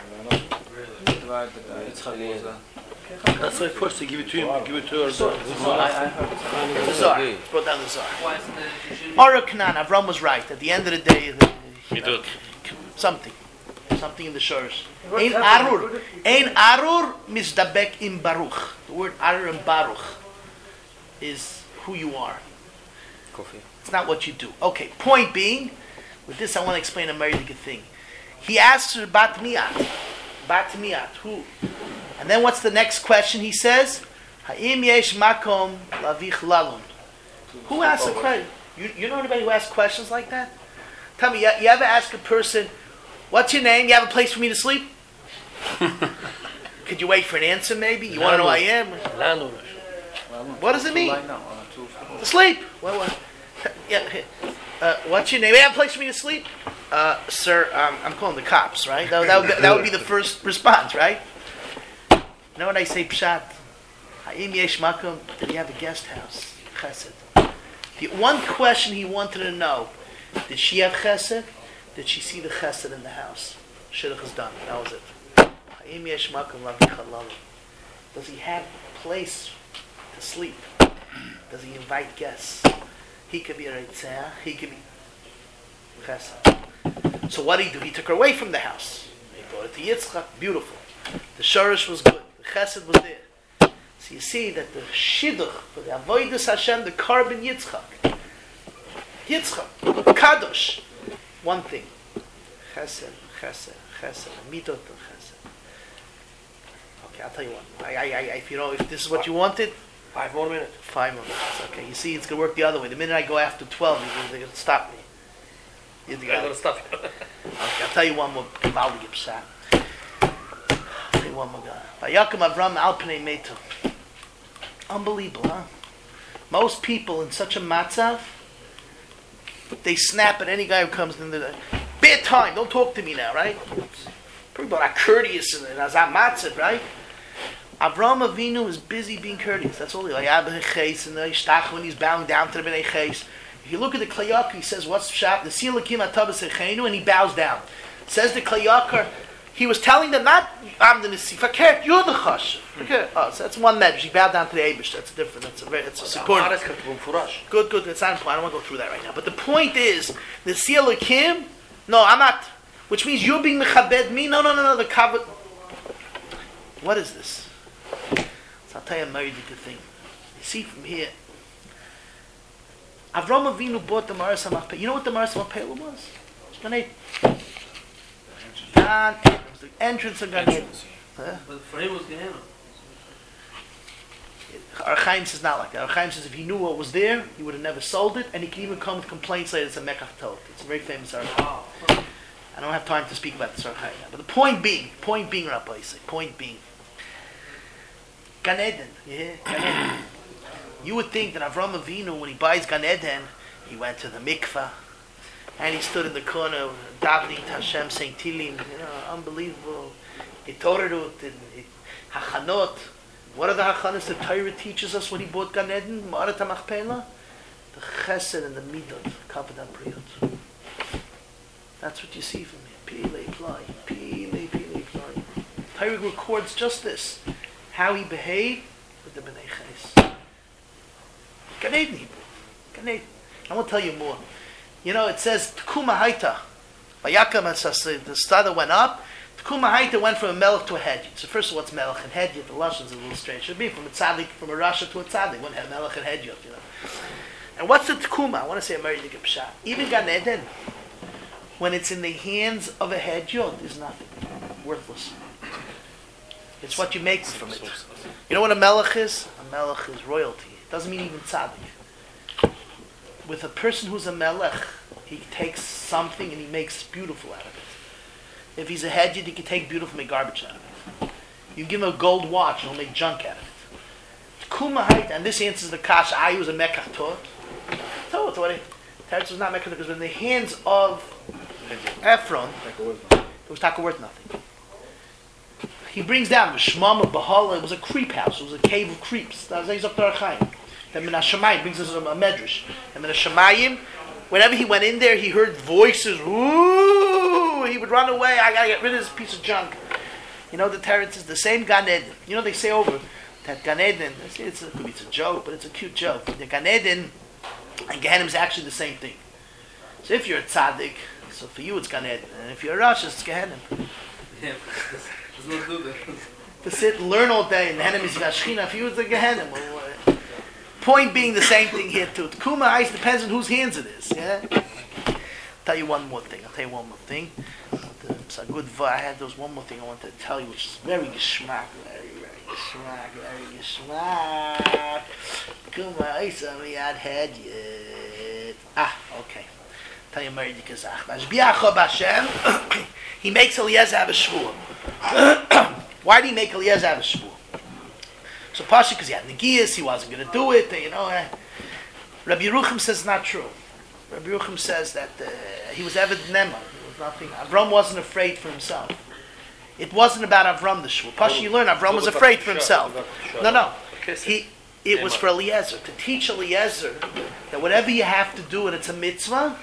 That's why first they give it to him, give it to her. The Zohar. Brought down the Zohar. Ara Kanan, Avram was right. At the end of the day, something. something in the shores. Ein arur mizdabek in baruch. The word arur in baruch is who you are. It's not what you do. Okay, point being, with this I want to explain a very good thing. He asks her, Bat Miat. Bat Miat, who? And then what's the next question he says? Ha'im yesh makom lavich lalun. Who asks a question? You know anybody who asks questions like that? Tell me, you ever ask a person, what's your name? You have a place for me to sleep? Could you wait for an answer maybe? You want to know who I am? What does it mean? To sleep. What? What's your name? You have a place for me to sleep? Sir, I'm calling the cops, right? That would be the first response, right? You know what I say, Pshat? Ha'im yesh makom, did he have a guest house? Chesed. The one question he wanted to know, did she have chesed? Did she see the chesed in the house? Shidduch is done. That was it. Ha'im yesh makom lavich halalu. Does he have a place to sleep? Does he invite guests? He could be a reitzah. He could be chesed. So what did he do? He took her away from the house. He brought it to Yitzchak. Beautiful. The shorish was good. The chesed was there. So you see that the shidduch for the avodas Hashem, the carbon Yitzchak, kadosh, one thing, chesed, mitot of chesed. Okay, I'll tell you what. If this is what you wanted, 5 more minutes. 5 more minutes. Okay, you see, it's going to work the other way. The minute I go after 12, they're going to stop me. You're going to stop you. Okay, I'll tell you one more. I'll tell you one more guy. Vayakom Avram al pnei metu. Unbelievable, huh? Most people in such a matzav, they snap at any guy who comes in the bad time. Don't talk to me now, right? People are courteous and azam matzav, right? Avram Avinu is busy being courteous. That's all he like. When he's bowing down to the Bnei Ches. If you look at the Klayakar, he says, "What's shap?" The Silakim Atabas Echenu, and he bows down. Says the Klayakar, he was telling them not, "I'm the Nisi Fakert, you're the Chash." Oh, so that's one measure. He bowed down to the Eibush. That's different. It's a support. Good. That's not important. I don't want to go through that right now. But the point is, the Silakim. No, I'm not. Which means you're being mechabed me. No. The kavod. What is this? So I'll tell you a very good thing. You see from here, Avram Avinu bought the Maras HaMachpelah. You know what the Maras HaMachpelah was? Gan Eden. It was the entrance of Gan Eden. But for him it was Gehenna. Our Chaim says not like that. Our Chaim says if he knew what was there, he would have never sold it, and he can even come with complaints later. It's a Mekach Tot. It's a very famous article. I don't have time to speak about this article now. But the point being, Rabbi say, Gan Eden. You hear? Gan Eden. You would think that Avram Avinu, when he buys Gan Eden, he went to the mikvah, and he stood in the corner davening to Hashem, saying Tilim, unbelievable. Hitorerut, Hachanot. What are the Hachanas the Torah teaches us when he bought Gan Eden? Ma'arat HaMachpelah? The Chesed and the Midot, Kavod HaBriyot. That's what you see from here. Pilei Plai. Torah records just this. How he behaved with the Bnei Ches. Gan Eden. I want to tell you more. It says, T'kuma Haita. The star that went up, T'kuma Haita went from a melech to a hedjit. So first of all, what's melech and hedjit? The lashon is a little strange. It should be from a tzaddik, from a rasha to a tzaddik. One had melech and hedjit, And what's the T'kuma? I want to say a very big pshat. Even Gan Eden, when it's in the hands of a hedjit, is nothing. Worthless. It's what you make from it. You know what a melech is? A melech is royalty. It doesn't mean even tzaddik. With a person who's a melech, he takes something and he makes beautiful out of it. If he's a hedjit, he can take beautiful and make garbage out of it. You give him a gold watch and he'll make junk out of it. Kumahait, and this answers the kash, I was a mekach tot. So what it Teretz was not mekach because in the hands of Ephron, it was taka worth nothing. He brings down the Shmama Bahala. It was a creep house. It was a cave of creeps. That was Zayzok Darachayim. Then Min HaShamayim brings us a medrash. And Min HaShamayim, whenever he went in there, he heard voices. Ooh! He would run away. I gotta get rid of this piece of junk. The Teretz is the same Gan Eden. They say over that Gan Eden. It's a joke, but it's a cute joke. The Gan Eden and Gehenna is actually the same thing. So if you're a tzaddik, So for you it's Gan Eden, and if you're a Rosh, it's Gehenim. Yeah, there's no do that. To sit and learn all day, and the enemy is Shechina, for you it's a Gehenim. Point being the same thing here too. Tkuma Ice depends on whose hands it is. Yeah. I'll tell you one more thing. It's a good. I had those one more thing I wanted to tell you, which is very geschmack, very geschmack. Tkuma Ice Riyad had yet. Okay. Tell you Mary Dikazach. Mashbiach Hashem. He makes Eliezer have a shvur. Why did he make Eliezer have a shvur? So partially because he had Negias, he wasn't going to do it. Rabbi Yerucham says it's not true. Rabbi Yerucham says that he was Eved Nema. It was nothing. Avram wasn't afraid for himself. It wasn't about Avram the shvur. Partially you learn Avram was afraid for himself. No. It was for Eliezer to teach Eliezer that whatever you have to do and it's a mitzvah.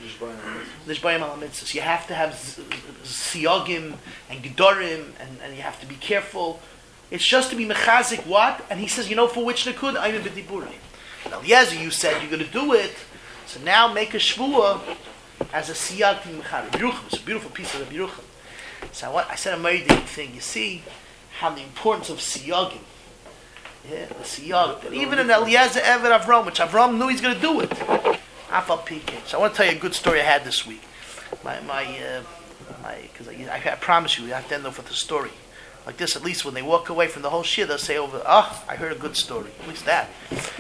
You have to have siyagim and gedorim, and you have to be careful. It's just to be mechazik what? And he says, for which nekud? I'm in b'diburim. Now, Eliezer, you said you're going to do it, so now make a shvua as a siyag to mechazik. It's a beautiful piece of the Yerucham. So I said a very deep thing. You see how the importance of siyagim. Yeah, the siyag. That even in Eliezer Eved Avram, which Avram knew he's going to do it. So I want to tell you a good story I had this week. Because I promise you, you have to end off with a story like this. At least when they walk away from the whole shir, they'll say I heard a good story. At least that.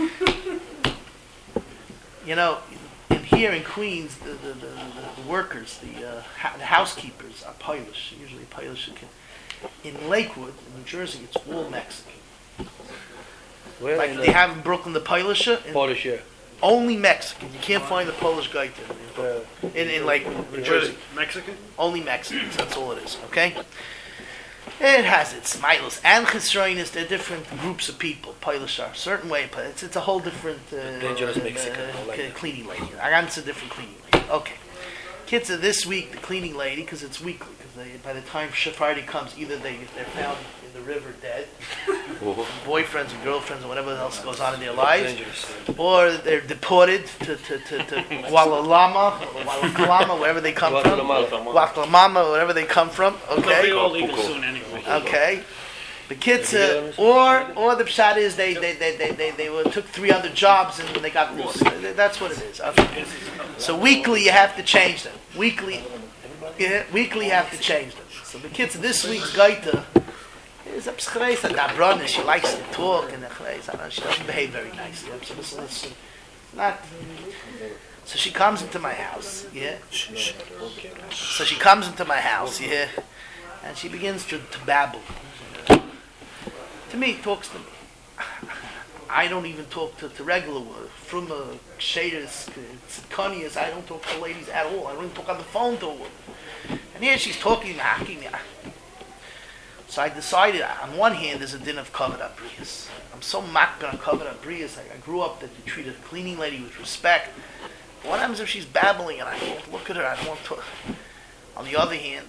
Here in Queens, the workers, the housekeepers are Polish. Usually Polish. In Lakewood, in New Jersey, it's all Mexican. Where like they have in Brooklyn, the Polish. Polish, yeah. Only Mexican. You can't find the Polish guy in Lakewood, New Jersey. Mexican? Only Mexicans. That's all it is. Okay. It has its milos and chesroinis. They're different groups of people. Polish are a certain way, but it's a whole different dangerous Mexican cleaning lady. It's a different cleaning lady. Okay. Kids are this week the cleaning lady because it's weekly. Because by the time Friday comes, either they're found in the river dead, boyfriends and girlfriends or whatever else goes on in their lives, or they're deported to Guatemala, wherever they come from, Guatemala, wherever they come from. Okay. They'll be all legal soon anyway. Okay. The kids, or the pshat is they took 3 other jobs and they got loose. That's what it is. Okay. So weekly you have to change them. Weekly you have to change them. So the kids this week's gaita is a pschreis and Abrona. She likes to talk and she doesn't behave very nicely. It's not. So she comes into my house. Yeah. So she comes into my house. Yeah, and she begins to babble. To me, talks to me. I don't even talk to regular words. From shaders, tzidkanias, I don't talk to ladies at all. I don't even talk on the phone to a woman. And here she's talking, hacking. So I decided, on one hand, there's a din of covered abrias. I'm so mocked on covered abrias. I grew up that you treat a cleaning lady with respect. But what happens if she's babbling and I can't look at her? I don't want to. On the other hand,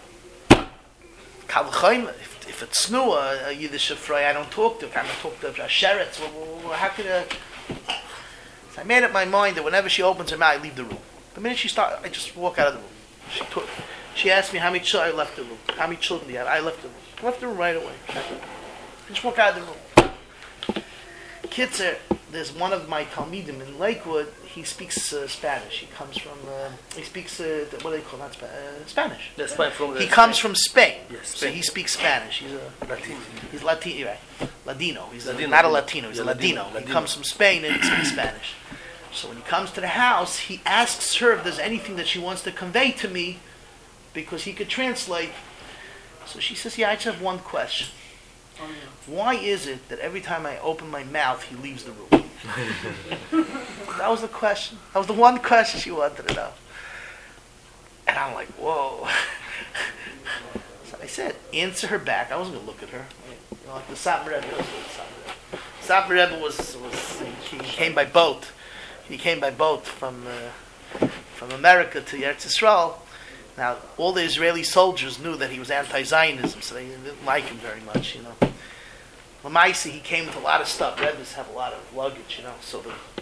if it's new, a Yiddish fry, I don't talk to her. I don't talk to her. Sheretz. How could I? So I made up my mind that whenever she opens her mouth, I leave the room. The minute she starts, I just walk out of the room. She asked me how many children I left the room. How many children do you have? I left the room. I left the room right away. I just walk out of the room. Kitzer, there's one of my Talmidim in Lakewood. He speaks Spanish. He comes from. He speaks what do they call that? Spanish. That's fine. He comes from Spain, yes, so he speaks Spanish. He's a Latino. He's Latino, right? Ladino. He's Ladino. Not a Latino. He's a Ladino. Ladino. He comes from Spain and he speaks Spanish. So when he comes to the house, he asks her if there's anything that she wants to convey to me, because he could translate. So she says, "Yeah, I just have one question. Why is it that every time I open my mouth, he leaves the room?" That was the question. That was the one question she wanted to know. And I'm like, whoa. So I said, answer her back. I wasn't going to look at her. Like the Satmar Rebbe. Satmar Rebbe he came by boat. He came by boat from America to Eretz Yisrael. Now, all the Israeli soldiers knew that he was anti-Zionism, so they didn't like him very much, Lamaisi, he came with a lot of stuff. Rebbes have a lot of luggage, So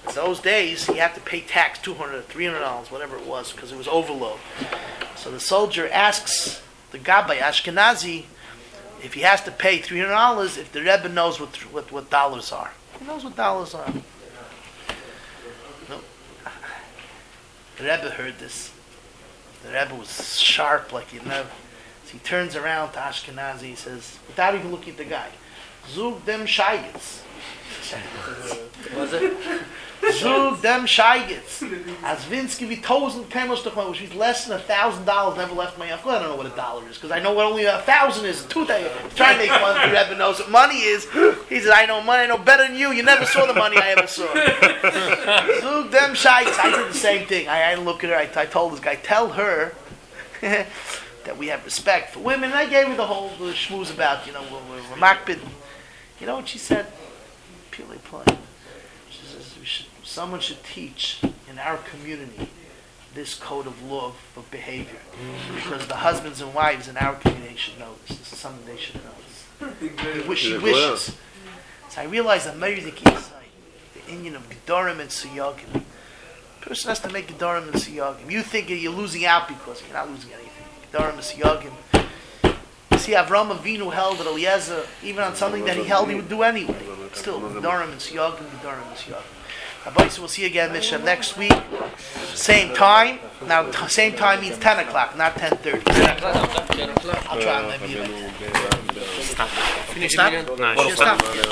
In those days, he had to pay tax, $200, $300, whatever it was, because it was overload. So the soldier asks the Gabbai Ashkenazi if he has to pay $300 if the Rebbe knows what dollars are. He knows what dollars are. No. The Rebbe heard this. The Rebbe was sharp like you know. So he turns around to Ashkenazi, he says, without even looking at the guy, Zug dem Scheigitz. Was it? Zug dem Scheigitz. As Vinsky wie 1,000 Kemmelstoch, which means less than $1,000 never left my uncle. I don't know what $1 is, because I know what only 1,000 is. $2,000. Trying to make fun of the Rebbe knows what money is. He says, I know money, I know better than you. You never saw the money I ever saw. Zug dem Scheigitz. I did the same thing. I look at her, I told this guy, tell her that we have respect for women. And I gave her the whole schmooze about, we're makbid. You know what she said? Purely plain. She says someone should teach in our community this code of law of behavior, because the husbands and wives in our community should know this. This is something they should know. She wishes. So I realized that Mary the Indian of Gedorim and Siyagim. A person has to make Gedorim and Siyagim. You think you're losing out because you're not losing anything. Gedorim and Siyagim. See, Avram Avinu held that Eliezer, even on something that he held, he would do anyway. Still, Gedorim and Siyagim, Gedorim and Siyagim. Rabbi, we'll see you again, Mishnah, next week. Same time. Now, same time means 10 o'clock, not 10:30. 10 o'clock. I'll try maybe. Stop. Finish stop? No, Stop.